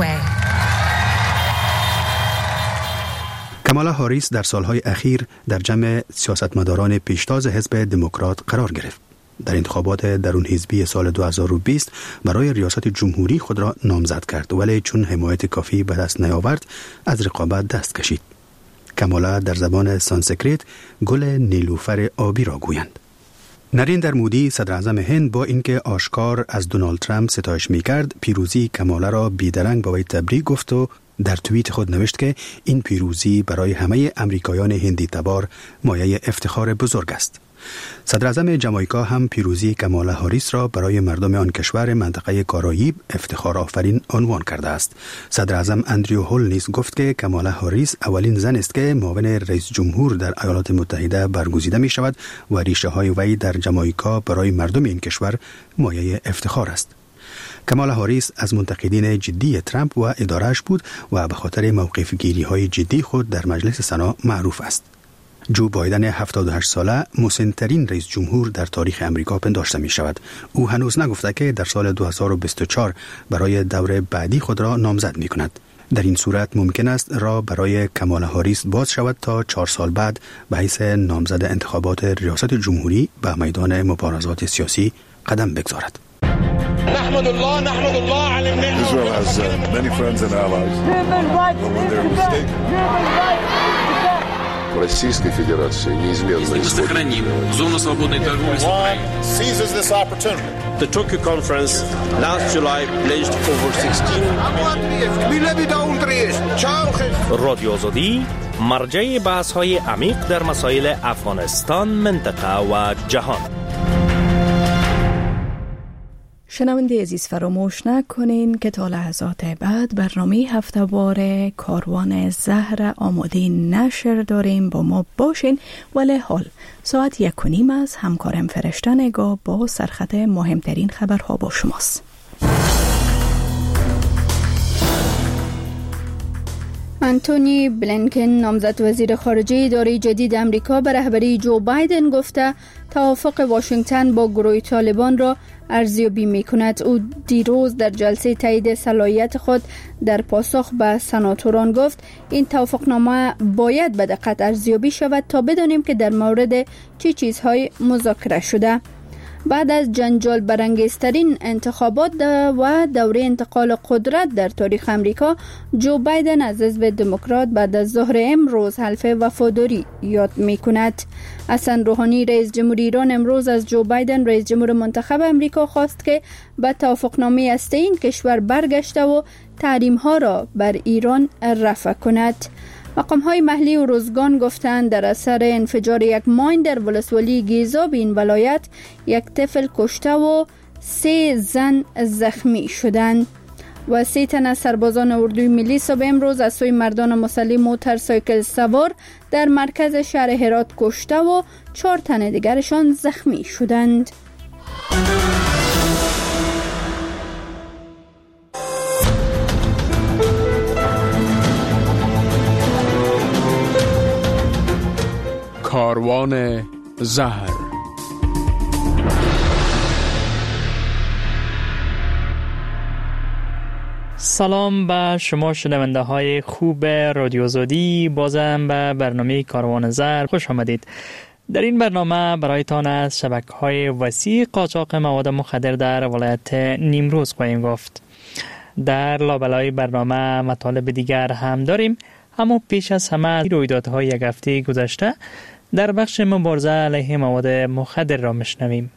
کامالا هاریس در سالهای اخیر در جمع سیاستمداران پیشتاز حزب دموکرات قرار گرفت. در انتخابات درون حزبی سال 2020 برای ریاست جمهوری خود را نامزد کرد، ولی چون حمایت کافی به دست نیاورد از رقابت دست کشید. کامالا در زبان سانسکریت گل نیلوفر آبی را گویند. نریندر مودی صدر اعظم هند با اینکه آشکار از دونالد ترامپ ستایش می‌کرد، پیروزی کامالا را بیدرنگ با وی تبریک گفت و در توییت خود نوشت که این پیروزی برای همه امریکایان هندی تبار مایه افتخار بزرگ است. صدر اعظم جامائیکا هم پیروزی کامالا هاریس را برای مردم آن کشور منطقه کارائیب افتخار آفرین عنوان کرده است. صدر اعظم اندریو هول نیز گفت که کامالا هاریس اولین زن است که معاون رئیس جمهور در ایالات متحده برگزیده می شود و ریشه های وی در جامائیکا برای مردم این کشور مایه افتخار است. کامالا هاریس از منتقدین جدی ترامپ و ادارهش بود و به خاطر موقف گیری های جدی خود در مجلس سنا معروف است. جو بایدن 78 ساله مسن‌ترین رئیس جمهور در تاریخ امریکا پنداشته می شود. او هنوز نگفته که در سال 2024 برای دور بعدی خود را نامزد می کند. در این صورت ممکن است راه برای کامالا هاریس باز شود تا 4 سال بعد به حیث نامزد انتخابات ریاست جمهوری به میدان مبارزات سیاسی قدم بگذارد. نحمد الله على النعمة. Israel has many friends and allies. But when they're mistaken for Российской Федерации неизменно сохраним зону свободной торговли с Украиной. Seizes this opportunity. The Tokyo conference last July pledged over 16 رادیو آزادی مرجع بحث‌های عمیق در مسائل افغانستان، منطقه و جهان. شنونده عزیز فراموش نکنین که تا لحظات بعد برنامه هفته‌وار کاروان زهر آماده نشر داریم، با ما باشین. ولی حال ساعت 1:30 از همکارم فرشته نگاه با سرخط مهمترین خبرها با شماست. آنتونی بلینکن نامزد وزیر خارجه اداره جدید امریکا به رهبری جو بایدن گفته توافق واشنگتن با گروه طالبان را ارزیابی می‌کند. او دیروز در جلسه تایید صلاحیت خود در پاسخ به سناتوران گفت این توافقنامه باید به دقت ارزیابی شود تا بدانیم که در مورد چه چیزهای مذاکره شده. بعد از جنجال برانگیزترین انتخابات و دوره انتقال قدرت در تاریخ امریکا، جو بایدن از حزب دموکرات بعد از ظهر امروز حلف وفاداری یاد می کند. حسن روحانی رئیس جمهور ایران امروز از جو بایدن رئیس جمهور منتخب امریکا خواست که به توافقنامه هسته این کشور برگشته و تحریم ها را بر ایران رفع کند. مقام‌های محلی و روزگان گفتند در اثر انفجار یک ماین در ولسوالی گیزاب این ولایت یک طفل کشته و 3 زن زخمی شدند و 3 تن از سربازان اردوی ملی صبح امروز از سوی مردان مسلح موتورسایکل سوار در مرکز شهر هرات کشته و 4 تن دیگرشان زخمی شدند. کاروان زهر. سلام به شما شنونده های خوب رادیو آزادی، بازم به برنامه کاروان زهر خوش آمدید. در این برنامه برایتان از شبکه‌های وسیع قاچاق مواد مخدر در ولایت نیمروز خواهیم گفت. در لابلای برنامه مطالب دیگر هم داریم، اما پیش از همه رویدادهای یک هفته گذشته در بخش مبارزه علیه مواد مخدر را میشنویم.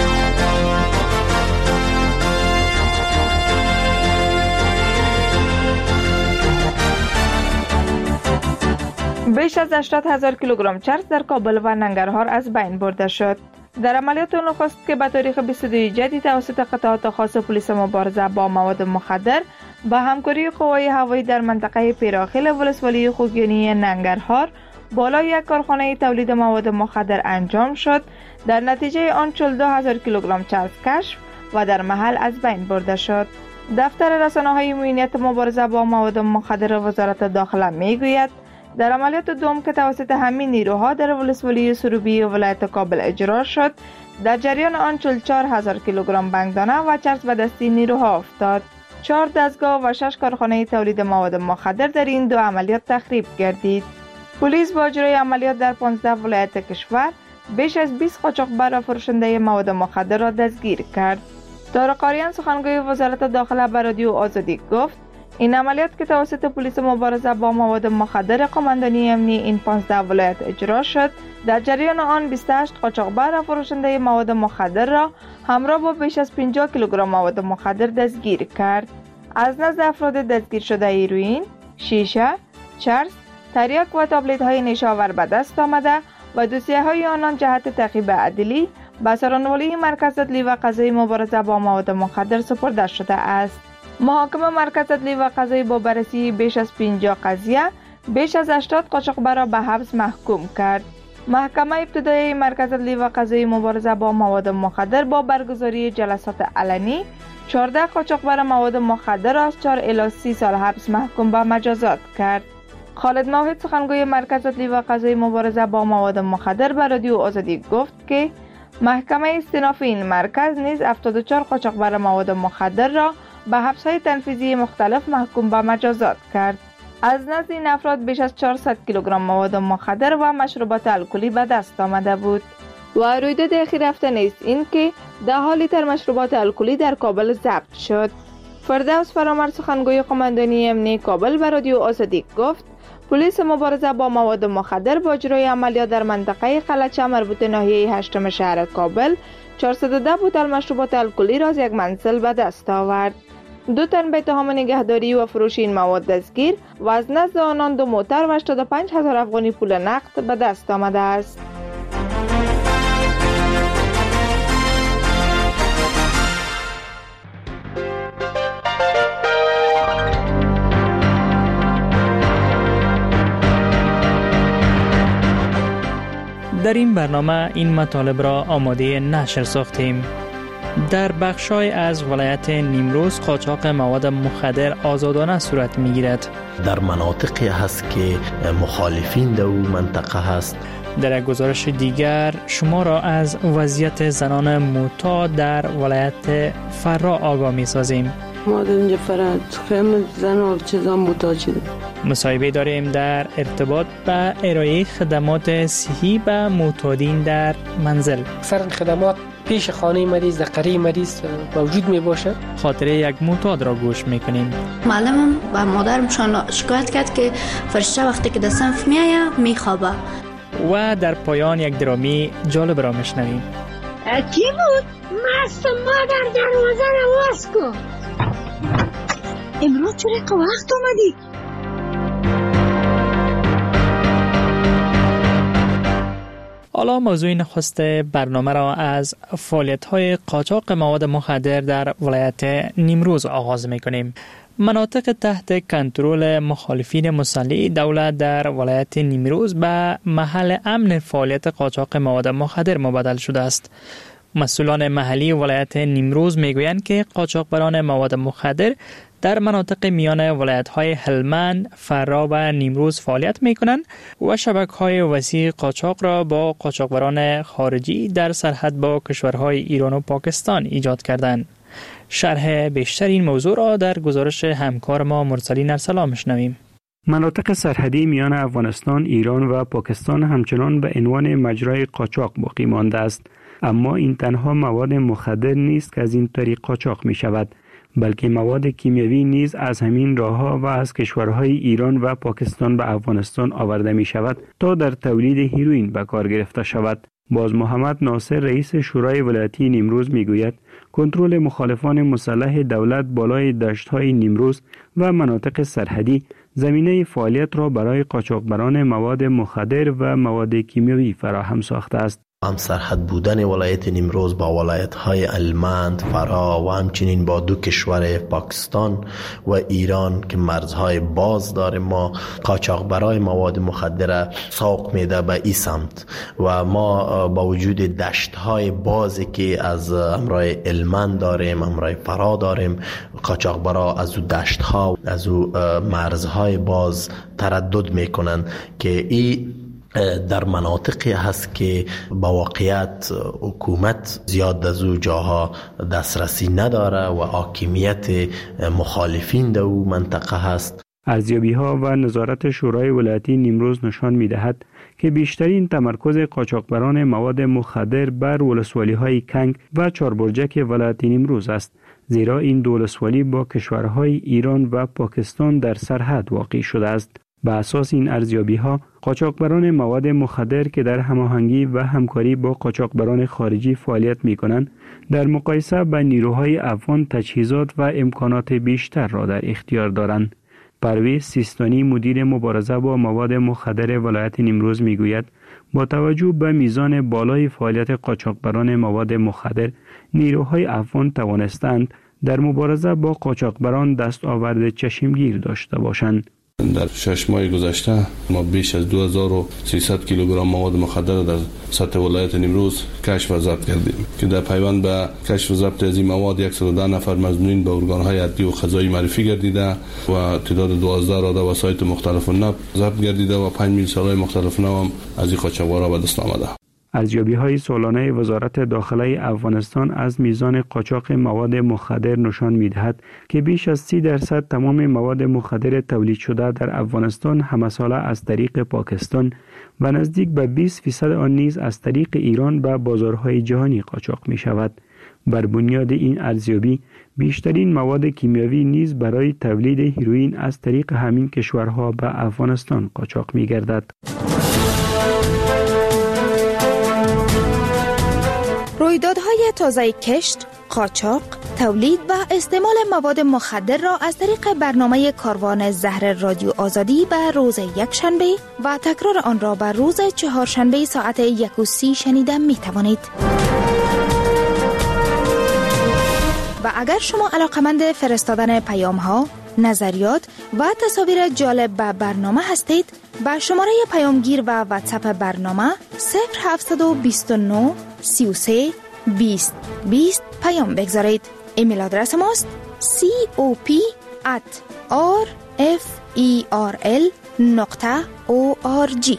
بیش از 80,000 کیلوگرم چرس در کابل و ننگرهار از بین برده شد. در عملیات نخست که به تاریخ 22 جدی توسط قطعات خاص پلیس مبارزه با مواد مخدر با همکاری قوای هوایی در منطقه پیراخیل ولسوالی خوگیانی ننگرهار بالای یک کارخانه تولید مواد مخدر انجام شد، در نتیجه آن 42,000 کیلوگرم چرس کشف و در محل از بین برده شد. دفتر رسانه‌های امنیت مبارزه با مواد مخدر وزارت داخله میگوید در عملیات دوم که توسط همین نیروها در ولسوالی سروبی ولایت کابل اجرا شد، در جریان آن 44,000 کیلوگرم بنگدانه و چرس به دستی نیروها افتاد. 4 دستگاه و 6 کارخانه تولید مواد مخدر در این دو عملیات تخریب گردید. پلیس با اجرای عملیات در 15 ولایت کشور بیش از 20 قاچاقبر و فروشنده مواد مخدر را دستگیر کرد. طارق آریان سخنگوی وزارت داخله به رادیو آزادی گفت این عملیات که توسط پلیس مبارزه با مواد مخدر قماندانی امنی این 15 ولایت اجرا شد، در جریان آن 28 قاچاقبر و فروشنده مواد مخدر را همراه با بیش از 50 کیلوگرم مواد مخدر دستگیر کرد. از نزد افراد دستگیر شده هیروئین، شیشه، چرس، تریاک و تابلت های نیشاور به دست آمده و دوسیه های آنان جهت تعقیب عدلی به سرانوالی مرکز عدلی و قضایی مبارزه با مواد مخدر سپرده شده است. محاکمه مرکز عدلی و قضایی با بررسی بیش از 50 قضیه بیش از 80 قاچاقبر را به حبس محکوم کرد. محکمه ابتدایی مرکز عدلی و قضایی مبارزه با مواد مخدر با برگزاری جلسات علنی 14 قاچاقبر مواد مخدر را از 4 الی 30 سال حبس محکوم به مجازات کرد. خالد موحد سخنگوی مرکز عدلی و قضایی مبارزه با مواد مخدر به رادیو آزادی گفت که محکمه استیناف این مرکز نیز 74 قاچاقبر مواد مخدر را به حبس‌های تنفیذی مختلف محکوم به مجازات کرد. از نزد این افراد بیش از 400 کیلوگرم مواد مخدر و مشروبات الکلی به دست آمده بود. و رویداد اخیر هفته نیز این که 10 لیتر مشروبات الکلی در کابل ضبط شد. فردوس فرامرد سخنگوی قماندانی امنی کابل به رادیو آزادی گفت پلیس مبارزه با مواد مخدر با اجرای عملیات در منطقه قلعه مربوط ناحیه 8 شهر کابل 410 بوتل مشروبات الکلی را از یک منزل به دست آورد. 2 تن به اتهام نگهداری و فروش این مواد دستگیر و از نزد آنان 2 موتر و 85,000 افغانی پول نقد به دست آمده است. در این برنامه این مطالب را آماده نشر ساختیم. در بخشای از ولایت نیمروز قاچاق مواد مخدر آزادانه صورت می‌گیرد. در مناطقی هست که مخالفین در اون منطقه هست. در یک گزارش دیگر شما را از وضعیت زنان معتاد در ولایت فرا آگاه می‌سازیم. ما در اینجا فرا زن و چیزا معتاد شده. مصاحبه داریم در ارتباط به ارائه خدمات صحی به معتادین در منزل. اکثر خدمات پیش خانه مریض در قریه مریض موجود می باشد. خاطره یک معتاد را گوش میکنیم. معلمم و مادرم شکایت کرد که فرشته وقتی که در صنف میایه میخوابه. و در پایان یک درامی جالب را میشنویم. کی بود؟ مست مادر دروازه را باز کن. امروز چرا که وقت اومدی؟ حالا موضوع نخست برنامه را از فعالیت‌های قاچاق مواد مخدر در ولایت نیمروز آغاز می‌کنیم. مناطق تحت کنترل مخالفین مسلح دولت در ولایت نیمروز به محل امن فعالیت قاچاق مواد مخدر مبدل شده است. مسئولان محلی ولایت نیمروز میگویند که قاچاقبران مواد مخدر در مناطق میان ولایت‌های هلمند، فرا و نیمروز فعالیت می‌کنند و شبکه‌های وسیع قاچاق را با قاچاقبران خارجی در سرحد با کشورهای ایران و پاکستان ایجاد کردند. شرح بیشتر این موضوع را در گزارش همکار ما مرسلین ارسلان می‌شنویم. مناطق سرحدی میان افغانستان، ایران و پاکستان همچنان به عنوان مجرای قاچاق باقی مانده است، اما این تنها مواد مخدر نیست که از این طریق قاچاق می‌شود، بلکه مواد کیمیایی نیز از همین راه‌ها و از کشورهای ایران و پاکستان به افغانستان آورده می شود تا در تولید هیروئین به کار گرفته شود. باز محمد ناصر رئیس شورای ولایتی نیمروز می گوید کنترل مخالفان مسلح دولت بالای دشت‌های نیمروز و مناطق سرحدی زمینه فعالیت را برای قاچاقبران مواد مخدر و مواد کیمیایی فراهم ساخته است. هم سرحد بودن ولایت نیمروز با ولایت‌های هلمند، فرا و همچنین با 2 کشور پاکستان و ایران که مرزهای باز داره، ما قاچاقبرای مواد مخدر سوق میده به این سمت و ما با وجود دشت‌های بازی که از امرای هلمند داریم، امرای فرا داریم، قاچاقبرا از او دشت‌ها، از او مرزهای باز تردد میکنن که این در مناطقی هست که با واقعیت حکومت زیاد از او جاها دسترسی نداره و حاکمیت مخالفین در او منطقه هست. ارزیابی‌ها و نظارت شورای ولایتی نیمروز نشان می‌دهد که بیشترین تمرکز قاچاقبران مواد مخدر بر ولسوالی‌های کنگ و چاربرجک ولایت نیمروز است، زیرا این دو ولسوالی با کشورهای ایران و پاکستان در سرحد واقع شده است. به اساس این ارزیابی‌ها، قاچاقبران مواد مخدر که در هماهنگی و همکاری با قاچاقبران خارجی فعالیت می‌کنند، در مقایسه با نیروهای افغان تجهیزات و امکانات بیشتر را در اختیار دارند. پرویز سیستانی مدیر مبارزه با مواد مخدر ولایت نیمروز می‌گوید با توجه به میزان بالای فعالیت قاچاقبران مواد مخدر، نیروهای افغان توانستند در مبارزه با قاچاقبران دستاورد چشمگیر داشته باشند. در 6 ماه گذشته ما بیش از 2300 کیلوگرم مواد مخدر در سطح ولایت نیمروز کشف و ضبط کردیم که در پیوند به کشف و ضبط از این مواد 110 نفر مظنونین به ارگان‌های عدلی و قضایی معرفی گردیده و تعداد 12 راده وسایط مختلف ناب ضبط گردیده و 5 میل سلاح مختلف ناب از این قاچاقبرا به دست آمده. ارزیابی‌های سالانه وزارت داخله افغانستان از میزان قاچاق مواد مخدر نشان می‌دهد که بیش از 30% تمام مواد مخدر تولید شده در افغانستان همساله از طریق پاکستان و نزدیک به 20% آن نیز از طریق ایران به بازارهای جهانی قاچاق می‌شود. بر بنیاد این ارزیابی بیشترین مواد کیمیاوی نیز برای تولید هیروئین از طریق همین کشورها به افغانستان قاچاق می‌گردد. رویدادهای تازه کشت، قاچاق، تولید و استعمال مواد مخدر را از طریق برنامه کاروان زهر رادیو آزادی به روز یکشنبه و تکرار آن را به روز چهارشنبه ساعت 1:30 شنیده می توانید. و اگر شما علاقمند فرستادن پیام ها، نظریات و تصاویر جالب به برنامه هستید، با شماره پیامگیر و واتساپ برنامه 0729 33 20 20 پیام بگذارید. ایمیل آدرس ماست cop@rferl.org.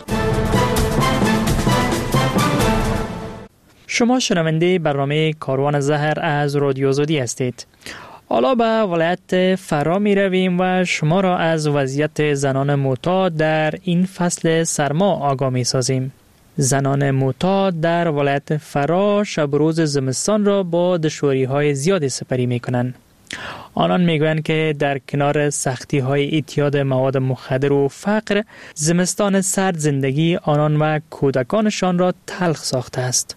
شما شنونده برنامه کاروان زهر از رادیو آزادی هستید. حالا به ولایت فرا می رویم و شما را از وضعیت زنان معتاد در این فصل سرما آگاه می سازیم. زنان معتاد در ولایت فرا شب روز زمستان را با دشواری‌های زیادی سپری می‌کنند. آنان می‌گویند که در کنار سختی‌های اعتیاد مواد مخدر و فقر، زمستان سرد زندگی آنان و کودکانشان را تلخ ساخته است.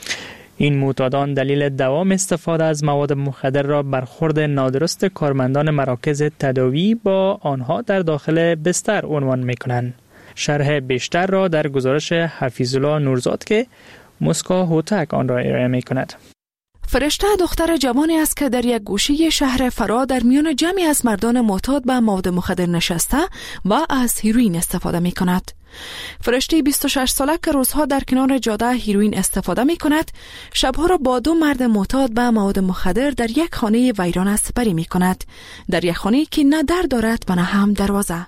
این معتادان دلیل دوام استفاده از مواد مخدر را برخورد نادرست کارمندان مراکز تداوی با آنها در داخل بستر عنوان می‌کنند. شرح بیشتر را در گزارش حفیظالله نورزاد که مسکا هوتک آن را ارائه می‌کند. فرشته دختر جوانی است که در یک گوشه شهر فرا در میان جمعی از مردان معتاد به مواد مخدر نشسته و از هیروئین استفاده می‌کند. فرشته 26 ساله که روزها در کنار جاده هیروئین استفاده می‌کند، شبها را با دو مرد معتاد به مواد مخدر در یک خانه ویران سپری می‌کند، در یک خانه که نه در دارد و نه هم دروازه.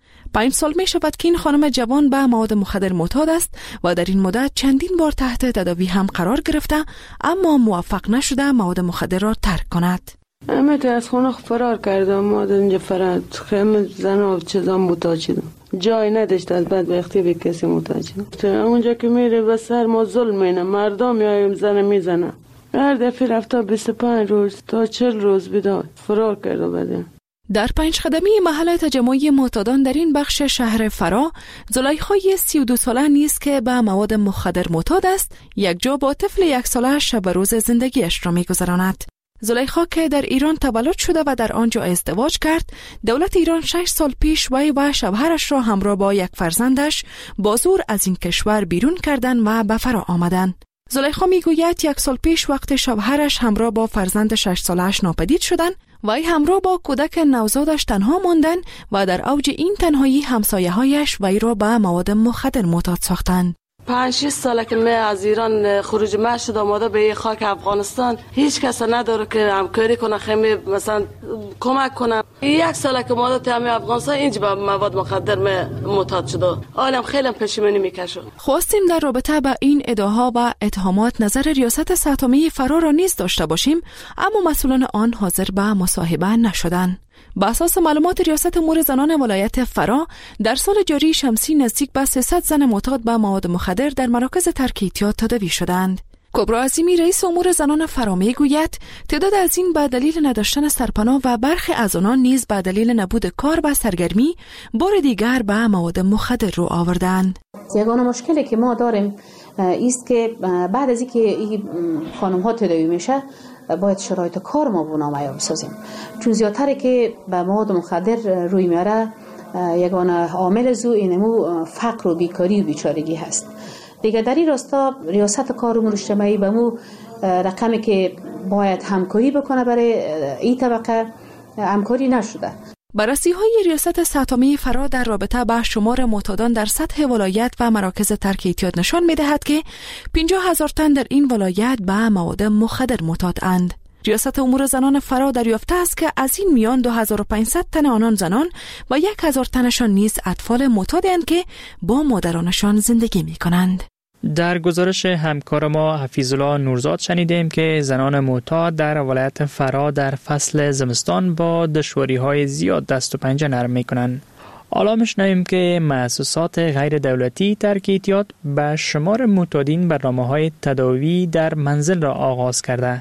5 سال می شود که این خانم جوان به مواد مخدر معتاد است و در این مدت چندین بار تحت تداوی هم قرار گرفته، اما موفق نشده مواد مخدر را ترک کند. امت از خونه فرار کردم، ما در اینجا فرار خیمه زن و چیزا معتاد شدم، جای نداشت از بدبختی به کسی معتاد شدم. اونجا که میره به سر ما ظلم اینه، مردم یا زن میزنه. هر دفعه رفته 25 روز تا 40 روز بیدار فرار کرده بده. در 5 قدمی محل تجمعی معتادان در این بخش شهر فرا، زلیخای 32 ساله نیست که به مواد مخدر معتاد است، یک جا با طفل 1 ساله شب روز زندگیش را می‌گذراند. زلیخا که در ایران تولد شده و در آنجا ازدواج کرد، دولت ایران 6 سال پیش وی و شوهرش را همراه با یک فرزندش با زور از این کشور بیرون کردند و به فرا آمدند. زلیخا میگوید 1 سال پیش وقت شوهرش همراه با فرزند 6 ساله‌اش ناپدید شدند، وی همراه با کودک نوزادش تنها ماندن و در اوج این تنهایی همسایه‌هایش وی را به مواد مخدر معتاد ساختند. 5-6 ساله که من از ایران خروج من شد آماده به خاک افغانستان، هیچ کس نداره که همکاری کنه، خیلی مثلا کمک کنه. 1 ساله که ما در افغانستان اینجا به مواد مخدر معتاد شده، حالم خیلی پشیمانی میکشه. خواستیم در رابطه با این ادعاها و اتهامات نظر ریاست ساتومی فرا را نیز داشته باشیم، اما مسئولان آن حاضر به مصاحبه نشدند. با اساس معلومات ریاست امور زنان ولایت فرا، در سال جاری شمسی نزدیک به 300 زن معتاد به مواد مخدر در مراکز ترک اعتیاد تداوی شدند. کبرا عظیمی رئیس امور زنان فرا میگوید تعداد از این به دلیل نداشتن سرپناه و برخی از آنان نیز به دلیل نبود کار و سرگرمی بار دیگر به مواد مخدر رو آوردند. یگانه مشکلی که ما داریم است که بعد از اینکه این خانم ها تداوی میشه باید شرایط کار ما بنامه بسازیم، چون زیادتره که به مواد مخدر روی میاره یگانه عامل زو اینمو فقر و بیکاری و بیچارگی هست. دیگه در این راستا ریاست کار امور اجتماعی به مو رقمی که باید همکاری بکنه برای این طبقه همکاری نشده. بررسی‌های ریاست ساتومی فرا در رابطه با شمار معتادان در سطح ولایت و مراکز ترک اعتیاد نشان می‌دهد که 50,000 تن در این ولایت به مواد مخدر معتادند. ریاست امور زنان فرا دریافته است که از این میان 2500 تن آنان زنان و 1000 تنشان نیز اطفال معتادند که با مادرانشان زندگی می‌کنند. در گزارش همکار ما حفیظالله نورزاد شنیدیم که زنان معتاد در ولایت فرا در فصل زمستان با دشواری‌های زیاد دست و پنجه نرم می‌کنند. حالا می‌شنویم که مؤسسات غیر دولتی ترک اعتیاد به شمار معتادین برنامه‌های تداوی در منزل را آغاز کرده.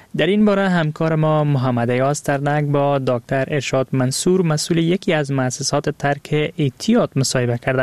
در این باره همکار ما محمد ایاز ترنک با دکتر ارشاد منصور مسئول یکی از مؤسسات ترک احتیاط مصاحبه کرده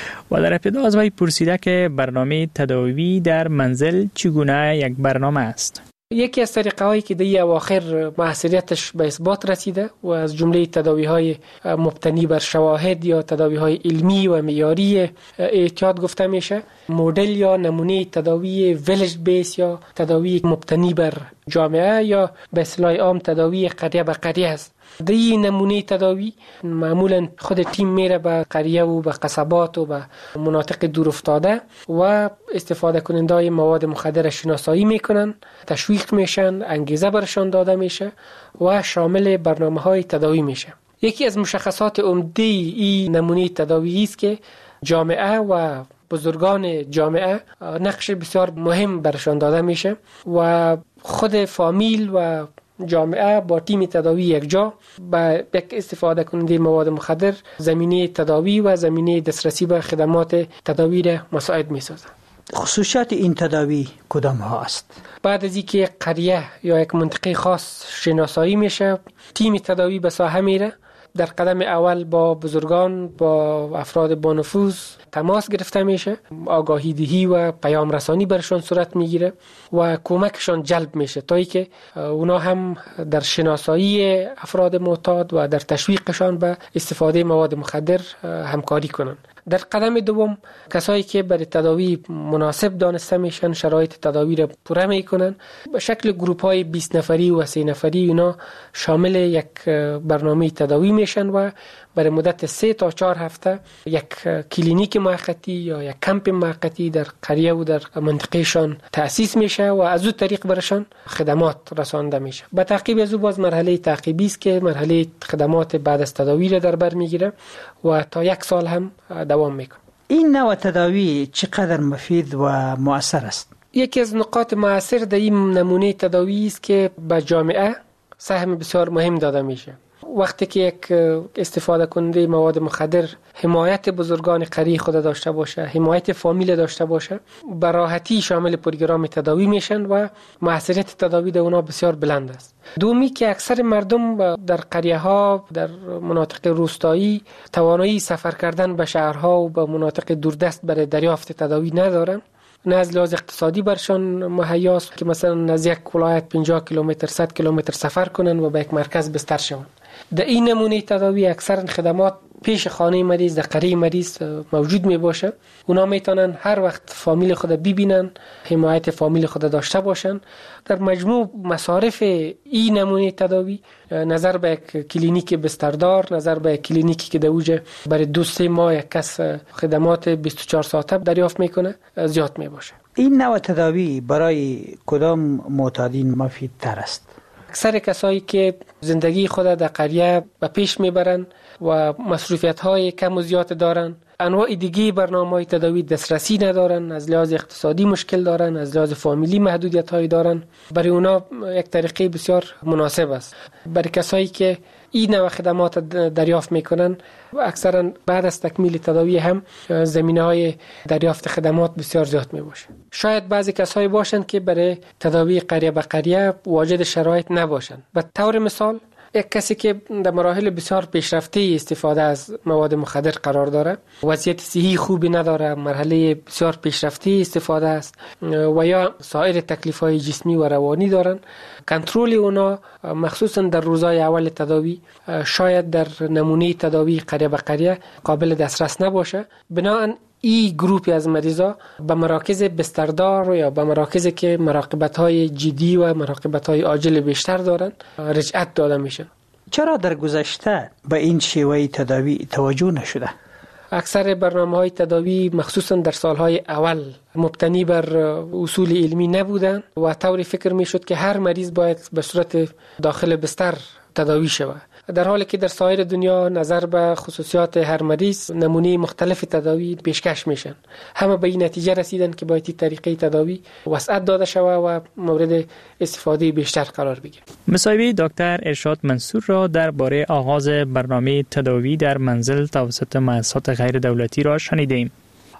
و در ابتدا از وی پرسیده که برنامه تداوی در منزل چگونه یک برنامه است. یکی از طریقه هایی که در اواخر موثریتش به اثبات رسیده و از جمله تداوی های مبتنی بر شواهد یا تداوی های علمی و معیاری احتیاط گفته میشه، مدل یا نمونه تداوی ویلج بیس یا تداوی مبتنی بر جامعه یا به اصطلاح عام تداوی قریه به قریه است. در این نمونه تداوی معمولا خود تیم میره به قریه و به قصبات و به مناطق دور افتاده و استفاده کننده مواد مخدر شناسایی میکنن، تشویق میشن، انگیزه برشان داده میشه و شامل برنامه های تداوی میشه. یکی از مشخصات عمده این نمونه تداوی است که جامعه و بزرگان جامعه نقش بسیار مهم برشان داده میشه و خود فامیل و جامعه با تیم تداوی یک جا با یک استفاده کننده مواد مخدر زمینه تداوی و زمینه دسترسی به خدمات تداوی را مساعد می سازند. خصوصیات این تداوی کدام ها است؟ بعد از اینکه قریه یا یک منطقه خاص شناسایی میشه، تیم تداوی به ساحه میره، در قدم اول با بزرگان، با افراد با نفوذ تماس گرفته میشه، آگاهی دهی و پیام رسانی برشان صورت میگیره و کمکشان جلب میشه تا اینکه اونا هم در شناسایی افراد معتاد و در تشویقشان به استفاده مواد مخدر همکاری کنن. در قدم دوم کسایی که برای تداوی مناسب دانسته میشن شرایط تداوی را پوره میکنن، به شکل گروپ های 20 نفری و 30 نفری اونا شامل یک برنامه تداوی میشن و برای مدت 3 تا 4 هفته یک کلینیک موقتی یا یک کمپ موقتی در قریه و در منطقهشان تأسیس میشه و از او طریق برشان خدمات رسانده میشه. به تعقیب از او باز مرحله تعقیبی است که مرحله خدمات بعد از تداوی را در بر میگیره و تا 1 سال هم دوام میکنه. این نوع تداوی چقدر مفید و مؤثر است؟ یکی از نقاط مؤثر در این نمونه تداوی است که به جامعه سهم بسیار مهم داده میشه. وقتی که یک استفاده کننده مواد مخدر حمایت بزرگان قریه خود داشته باشه، حمایت فامیل داشته باشه، به راحتی شامل پروگرام تداوی میشن و موثریت تداوی در اونا بسیار بلند است. دومی که اکثر مردم در قریه ها، در مناطق روستایی توانایی سفر کردن به شهرها و به مناطق دوردست برای دریافت تداوی ندارن، نه از لحاظ اقتصادی برشان مهیاست که مثلا از یک ولایت 50 کیلومتر 100 کیلومتر سفر کنن و به یک مرکز بستر شون. در این نمونه تداوی اکثر خدمات پیش خانه مریض در قریه مریض موجود می باشه. اونا میتونن هر وقت فامیل خود ببینن، حمایت فامیل خود داشته باشن. در مجموع مصارف این نمونه تداوی نظر به یک کلینیک بستردار، نظر به یک کلینیکی که در اوج برای 2-3 ماه یک کس خدمات 24 ساعته دریافت میکنه زیاد می باشه. این نوع تداوی برای کدام معتادین مفید تر است؟ اکثر کسایی که زندگی خود در قریه به پیش میبرن و مصروفیت های کم و زیاد دارن، انواع دیگه برنامه‌های تداوی دسترسی ندارن، از لحاظ اقتصادی مشکل دارن، از لحاظ فامیلی محدودیت های دارن، برای اونا یک طریقه بسیار مناسب است. برای کسایی که این نوع خدمات دریافت میکنن اکثرا بعد از تکمیل تداوی هم زمینه‌های دریافت خدمات بسیار زیاد می باشه. شاید بعضی کسایی باشند که برای تداوی قریه به قریه واجد شرایط نباشند. به طور مثال یک کسی که در مراحل بسیار پیشرفته استفاده از مواد مخدر قرار داره، وضعیت صحی خوبی نداره، مرحله بسیار پیشرفته استفاده است و یا سایر تکلیف‌های جسمی و روانی دارن، کنترل اونا مخصوصا در روزهای اول تداوی شاید در نمونه تداوی قریه به قریه قابل دسترس نباشه. بنابراین این گروپی از مریضا به مراکز بستردار یا به مراکزی که مراقبت‌های جدی و مراقبت‌های عاجل بیشتر دارن رجعت داده میشن. چرا در گذشته به این شیوه تداوی توجه نشده؟ اکثر برنامه‌های تداوی مخصوصا در سالهای اول مبتنی بر اصول علمی نبودن و طوری فکر میشد که هر مریض باید به صورت داخل بستر تداوی شود، در حالی که در سایر دنیا نظر به خصوصیات هر مریض نمونه مختلف تداوی پیشکش میشن. همه به این نتیجه رسیدن که باید این طریقه تداوی وسعت داده شود و مورد استفاده بیشتر قرار بگیره. مصاحبه دکتر ارشاد منصور را درباره آغاز برنامه تداوی در منزل توسط مؤسسات غیر دولتی را شنیدیم.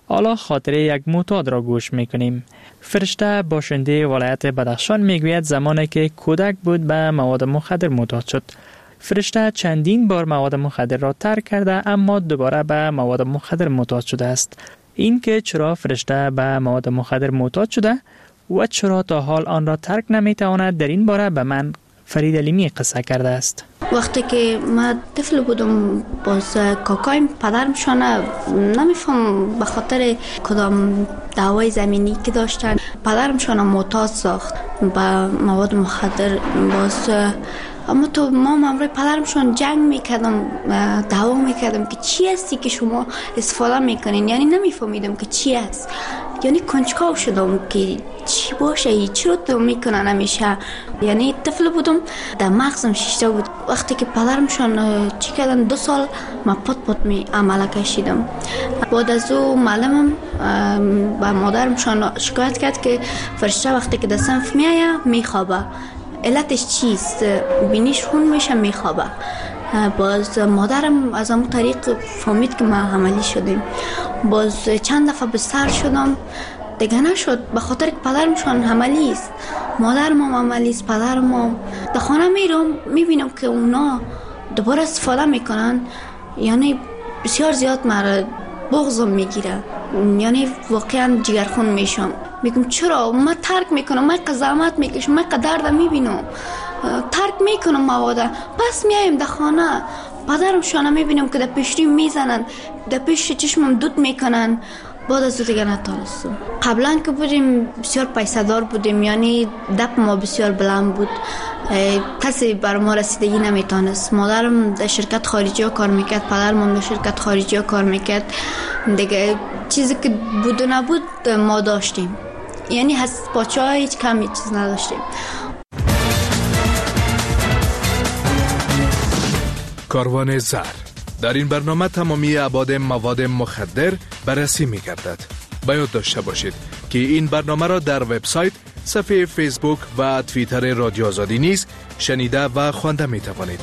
حالا خاطره یک معتاد را گوش میکنیم. فرشته باشنده ولایت بدخشان میگوید زمانی که کودک بود به مواد مخدر معتاد شد. فرشته چندین بار مواد مخدر را ترک کرده اما دوباره به مواد مخدر معتاد شده است. این که چرا فرشته به مواد مخدر معتاد شده و چرا تا حال آن را ترک نمیتواند، در این باره به من فرید علیمی قصه کرده است. وقتی که ما طفل بودم باز کاکایم پدرمشان نمیفهم به خاطر کدام دعوای زمینی که داشتن پدرمشان معتاد ساخت به مواد مخدر. باز اما تو ما امروی پدرمشان جنگ میکردم، دعوا میکردم که چی هستی که شما استفاده میکنین، یعنی نمیفهمیدم که چی هست، یعنی کنجکاو شدم که چی باشه، چی رو تو میکنن همیشه. یعنی طفل بودم در مغزم شیشته بود. وقتی که پدرمشان چی کردن 2 سال ما پت می عمله کشیدم. بعد از او معلمم با مادرمشان شکایت کرد که فرشته وقتی که در صنف میایه میخوابه. علتش چیست؟ بینیش خون میشه میخوابه. باز مادرم از همون طریق فهمید که ما عملی شدیم. باز چند دفعه بستر شدم دیگه نشد، به خاطر که پدرمشان عملی است، مادرم هم عملی است، پدرم هم. در خانه میرم میبینم که اونا دوباره استفاده میکنن، یعنی بسیار زیاد مرا بغضم میگیره، یعنی واقعا جگرخون میشم. میگم چرا من ترک میکنم، من قضاوت میکشم، من درد میبینم، ترک میکنم مواد، پس میایم در خانه پدرم شانه میبینم که در پیشری میزنن، در پیش چشمم دود میکنن. بعد از دیگه نتونستم. قبلا که بودیم بسیار پیسه دار بودیم، یعنی دپ ما بسیار بلند بود، کسی بر ما رسیدگی نمیتونست. مادرم در شرکت خارجی ها کار میکرد، پدرم هم در شرکت خارجی ها کار میکرد. دیگه چیزی که بود و نبود ما داشتیم، یعنی از پاچه ها هیچ کم هیچ چیز نداشتیم. کاروان زر. در این برنامه تمامی ابعاد مواد مخدر بررسی می گردد. باید داشته باشید که این برنامه را در وبسایت، صفحه فیسبوک و توییتر رادیو آزادی نیز شنیده و خوانده می توانید.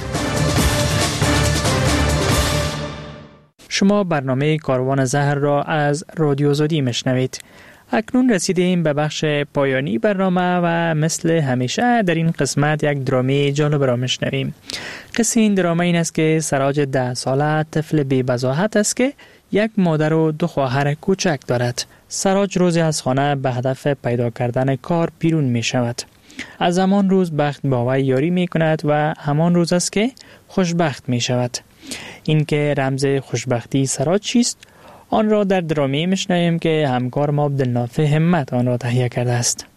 شما برنامه کاروان زهر را از رادیو آزادی میشنوید. اکنون رسیدیم به بخش پایانی برنامه و مثل همیشه در این قسمت یک درامی جالب را میشنویم. قصه این دراما این است که سراج 10 ساله طفل بی بضاحت است که یک مادر و 2 خواهر کوچک دارد. سراج روزی از خانه به هدف پیدا کردن کار بیرون می شود. از همان روز بخت با وی یاری می کند و همان روز است که خوشبخت می شود. این که رمز خوشبختی سراج چیست؟ آن را در درامی میشنویم که همکار ما عبدالنافع همت آن را تهیه کرده است.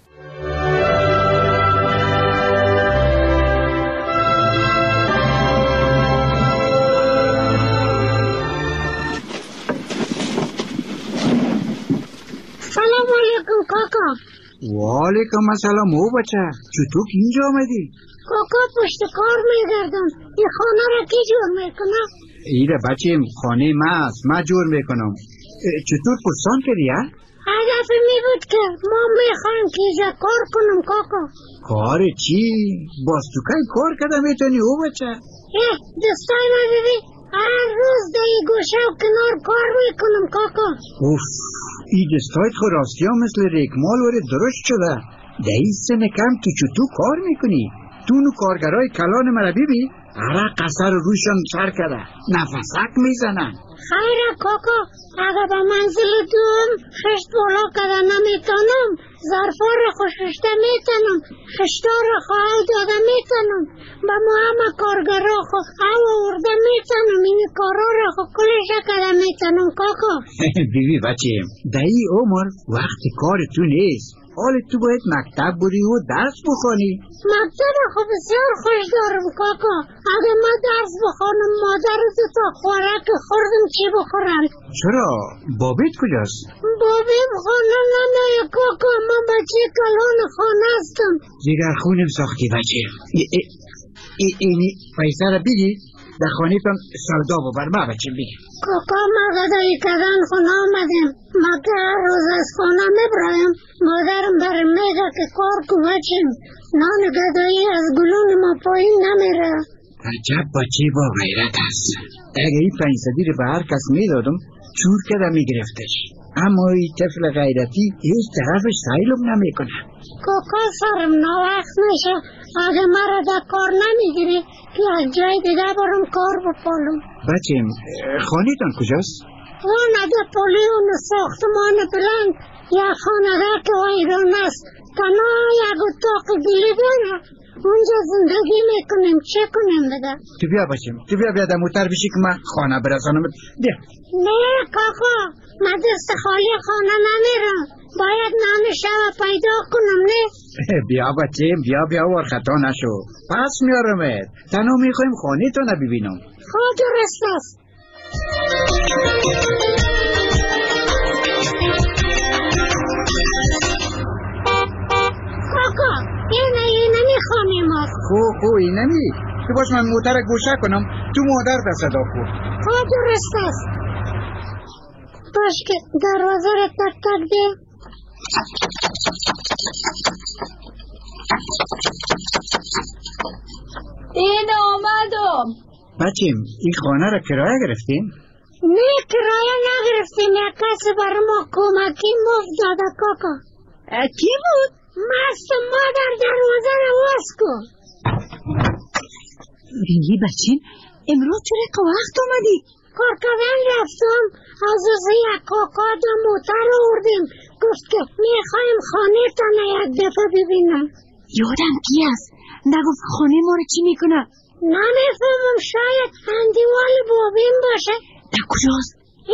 سلام علیکم کاکا. و علیکم السلام. او بچه چطور اینجا آمدی؟ کاکا پشت کار میگردم. این خانه را کی جور میکنه؟ ایره بچه خانه ما است، ما جور میکنم. چطور پرسان کردی ها؟ هدف می بود که ما میخوایم که اینجا کار کنم کاکا. کار چی؟ باز تو که کار کده میتونی او بچه؟ دستای ما ببین هر روز در این گوشه و کنار کار میکنم کاکا. اوف، این دستایت خود راستی ها مثل ریکمال وره درست شده. در این سن کم تو چطور کار میکنی؟ تو نو کارگرای کلان مرا ببین، عرق قصر روشان سر کده، نفسک میزنن. خیره کاکا، اگه به منزل دوم خشت بالا کده نمیتونم، ظرفا را خوششته میتونم، خشتا را خواهی داده میتونم، به ما همه کارگرا خو او ورده میتونم، این کارا را خو کلشه کده میتونم کاکا. بیبی بچه، در این عمر وقت کار تو نیست. حال تو باید مکتب بری و درس بخوانی. مکتب خو بسیار خوش دارم کاکا. اگه ما درس بخوانم مادر تا خوراک خوردم چی بخورم؟ چرا؟ بابیت کجاست؟ بابیم خانه نمیه کاکا، من بچه کلان خانه هستم. جگر خونم ساختی بچه. اینی پیسه را بگی در خانه پم سودا ببر ما بچه بگی. کاکا ما گدایی کدن خونه آمدیم، ما که هر روز از خانه میبرایم، مادرم برم میگه که کار کو بچیم، نان گدایی از گلون ما پایین نمیره. عجب بچه با غیرت است. اگه این 500 رو به هر کس میدادم چور کده میگرفتش، اما این طفل غیرتی هیچ طرفش سیلم نمیکنه. کاکا سرم ناوقت میشه، اگه مرا در کار نمیگیری که از جای دیگه برم کار بپالم. بچیم خانه‌تان کجاست؟ اون در پولیون ساختمان بلند یا خانه که ویران است، تنها یک اتاق گلی داره، اونجا زندگی میکنیم. چه کنیم بده؟ تو بیا بچیم، تو بیا در موتر بشی که من خانه برسانم. بیا. نه کاکا، من دست خالی خانه نمیرم، باید نان شب پیدا کنم. نه بیا بچیم، بیا ور خطا نشو، پس میارمت. تنها میخوایم خانه تو نبینم. خود درست است. کاکا اینه خانه ماست. خو اینمی تو باش من موتر گوشه کنم، تو مادر به صدا خورد. خود درست است. باش که دروازه را تک تک ده. این آمدم. بچیم این خانه را کرایه گرفتیم؟ نه کرایه نگرفتیم، یک کسی برای ما کمکی مفت داده. کاکا کی بود؟ مست مادر دروازه را باز کن. بینی بچین امروز چرا که وقت آمدی؟ کار کردن رفتم، از یک کاکا در موتر آوردیم، گفت که میخوایم خانه تانه یک دفعه ببینم. یادم کی است؟ نگفت خانه ما رو چی میکنه؟ نمیفهمم، شاید اندیوال بابین باشه. در کجاست؟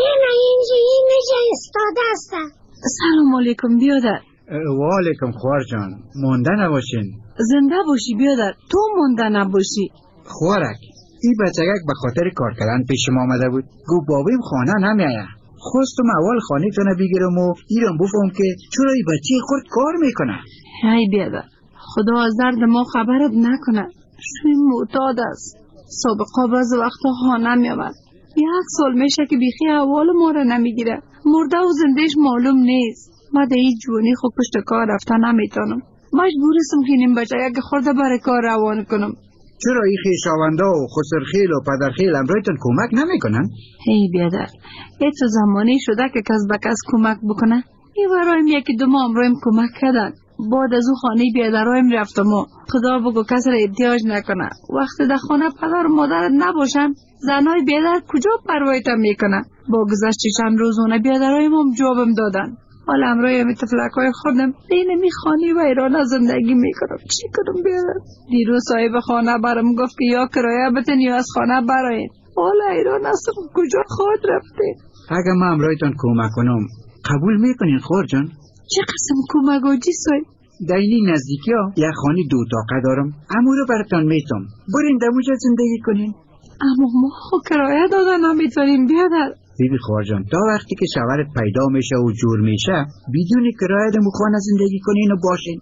اینجا استاده است. سلام علیکم بیادر. و علیکم خوار جان، مونده نباشین. زنده باشی بیادر، تو مونده نباشی. خوارک این بچگک به خاطر کار کردن پیش ما آمده بود، گو بابیم خانه نمیایه. خواستم اول خانه تونه بگیرم و ایران بفهم که چرا این بچه خود کار میکنه. هی بیادر، خدا از درد ما خبرت نکنه. شوی معتاد است، سابقا باز وقتا خانه میامد. 1 سال میشه که بیخی احوال ما را نمیگیره، مرده و زندهش معلوم نیست. ما در این جوانی خود پشت کار رفته نمیتونم، مجبورستم که نیم بچه یک خورده برای کار روان کنم. چرا این خویشاوندا و خسرخیل و پدرخیل امرایتان کمک نمیکنن؟ هی بیادر، تو زمانی شده که کس به کس کمک بکنه. این ورایم یکی دو ماه امرایم کمک کردن، بعد از او خانه بیادرایم رفتم و خدا بگو کس را احتیاج نکنه. وقتی در خانه پدر و مادرت نباشن، زنای بیادر کجا پروایتم میکنه؟ با گذشت چند روزونه بیادرایم هم جوابم دادن. حالا امرایم تفلکای خودم دینمی خانه و ایران زندگی میکنم. چی کنم بیادر؟ دیروز صاحب خانه برام گفت که یا کرایه بتن یا از خانه براین. حالا ایران هستم، کجا خود رفته؟ اگه من امرایتان کمک کنم قبول میکنین خور جان؟ چه قسم کمک آجی صاحب؟ در این نزدیکی ها یک خانه 2 اتاقه دارم، امو رو براتان میتم، برین دموجا زندگی کنین. اما ما کرایه دادن نمیتونیم بیادر. بیبی خوارجان تا وقتی که شوهرت پیدا میشه و جور میشه بدون کرایه دمو خانه زندگی کنین و باشین.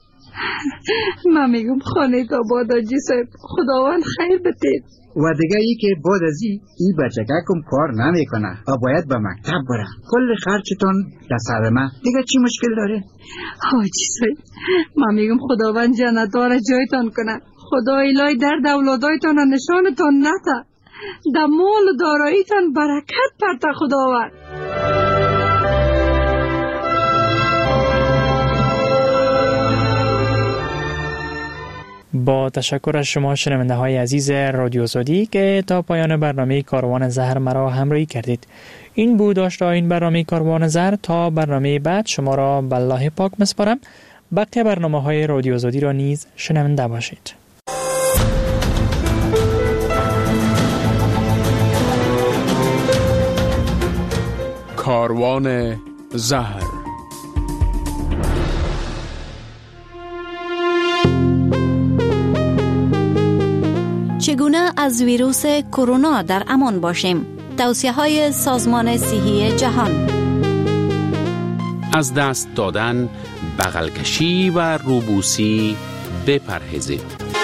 من میگم خانه تا باد آجی صاحب، خداوند خیر بتید. و دیگه ای که بعد از این بچگکم کار نمیکنه و باید به مکتب بره، کل خرچتون در سر من، دیگه چی مشکل داره؟ آجی صاحب من میگم خداوند جنت‌ها جایتان کنه، خدا الهی درد اولادایتان نشانتان نده، در مال و داراییتان برکت پرته خداوند. با تشکر از شما شنونده های عزیز رادیو آزادی که تا پایان برنامه کاروان زهر مرا همراهی کردید. این بود داشته این برنامه کاروان زهر. تا برنامه بعد شما را به الله پاک مسپارم. بقیه برنامه های رادیو آزادی را نیز شنونده باشید. کاروان زهر. چگونه از ویروس کرونا در امان باشیم؟ توصیه‌های سازمان صحی جهان. از دست دادن، بغل کشی و روبوسی بپرهیزید.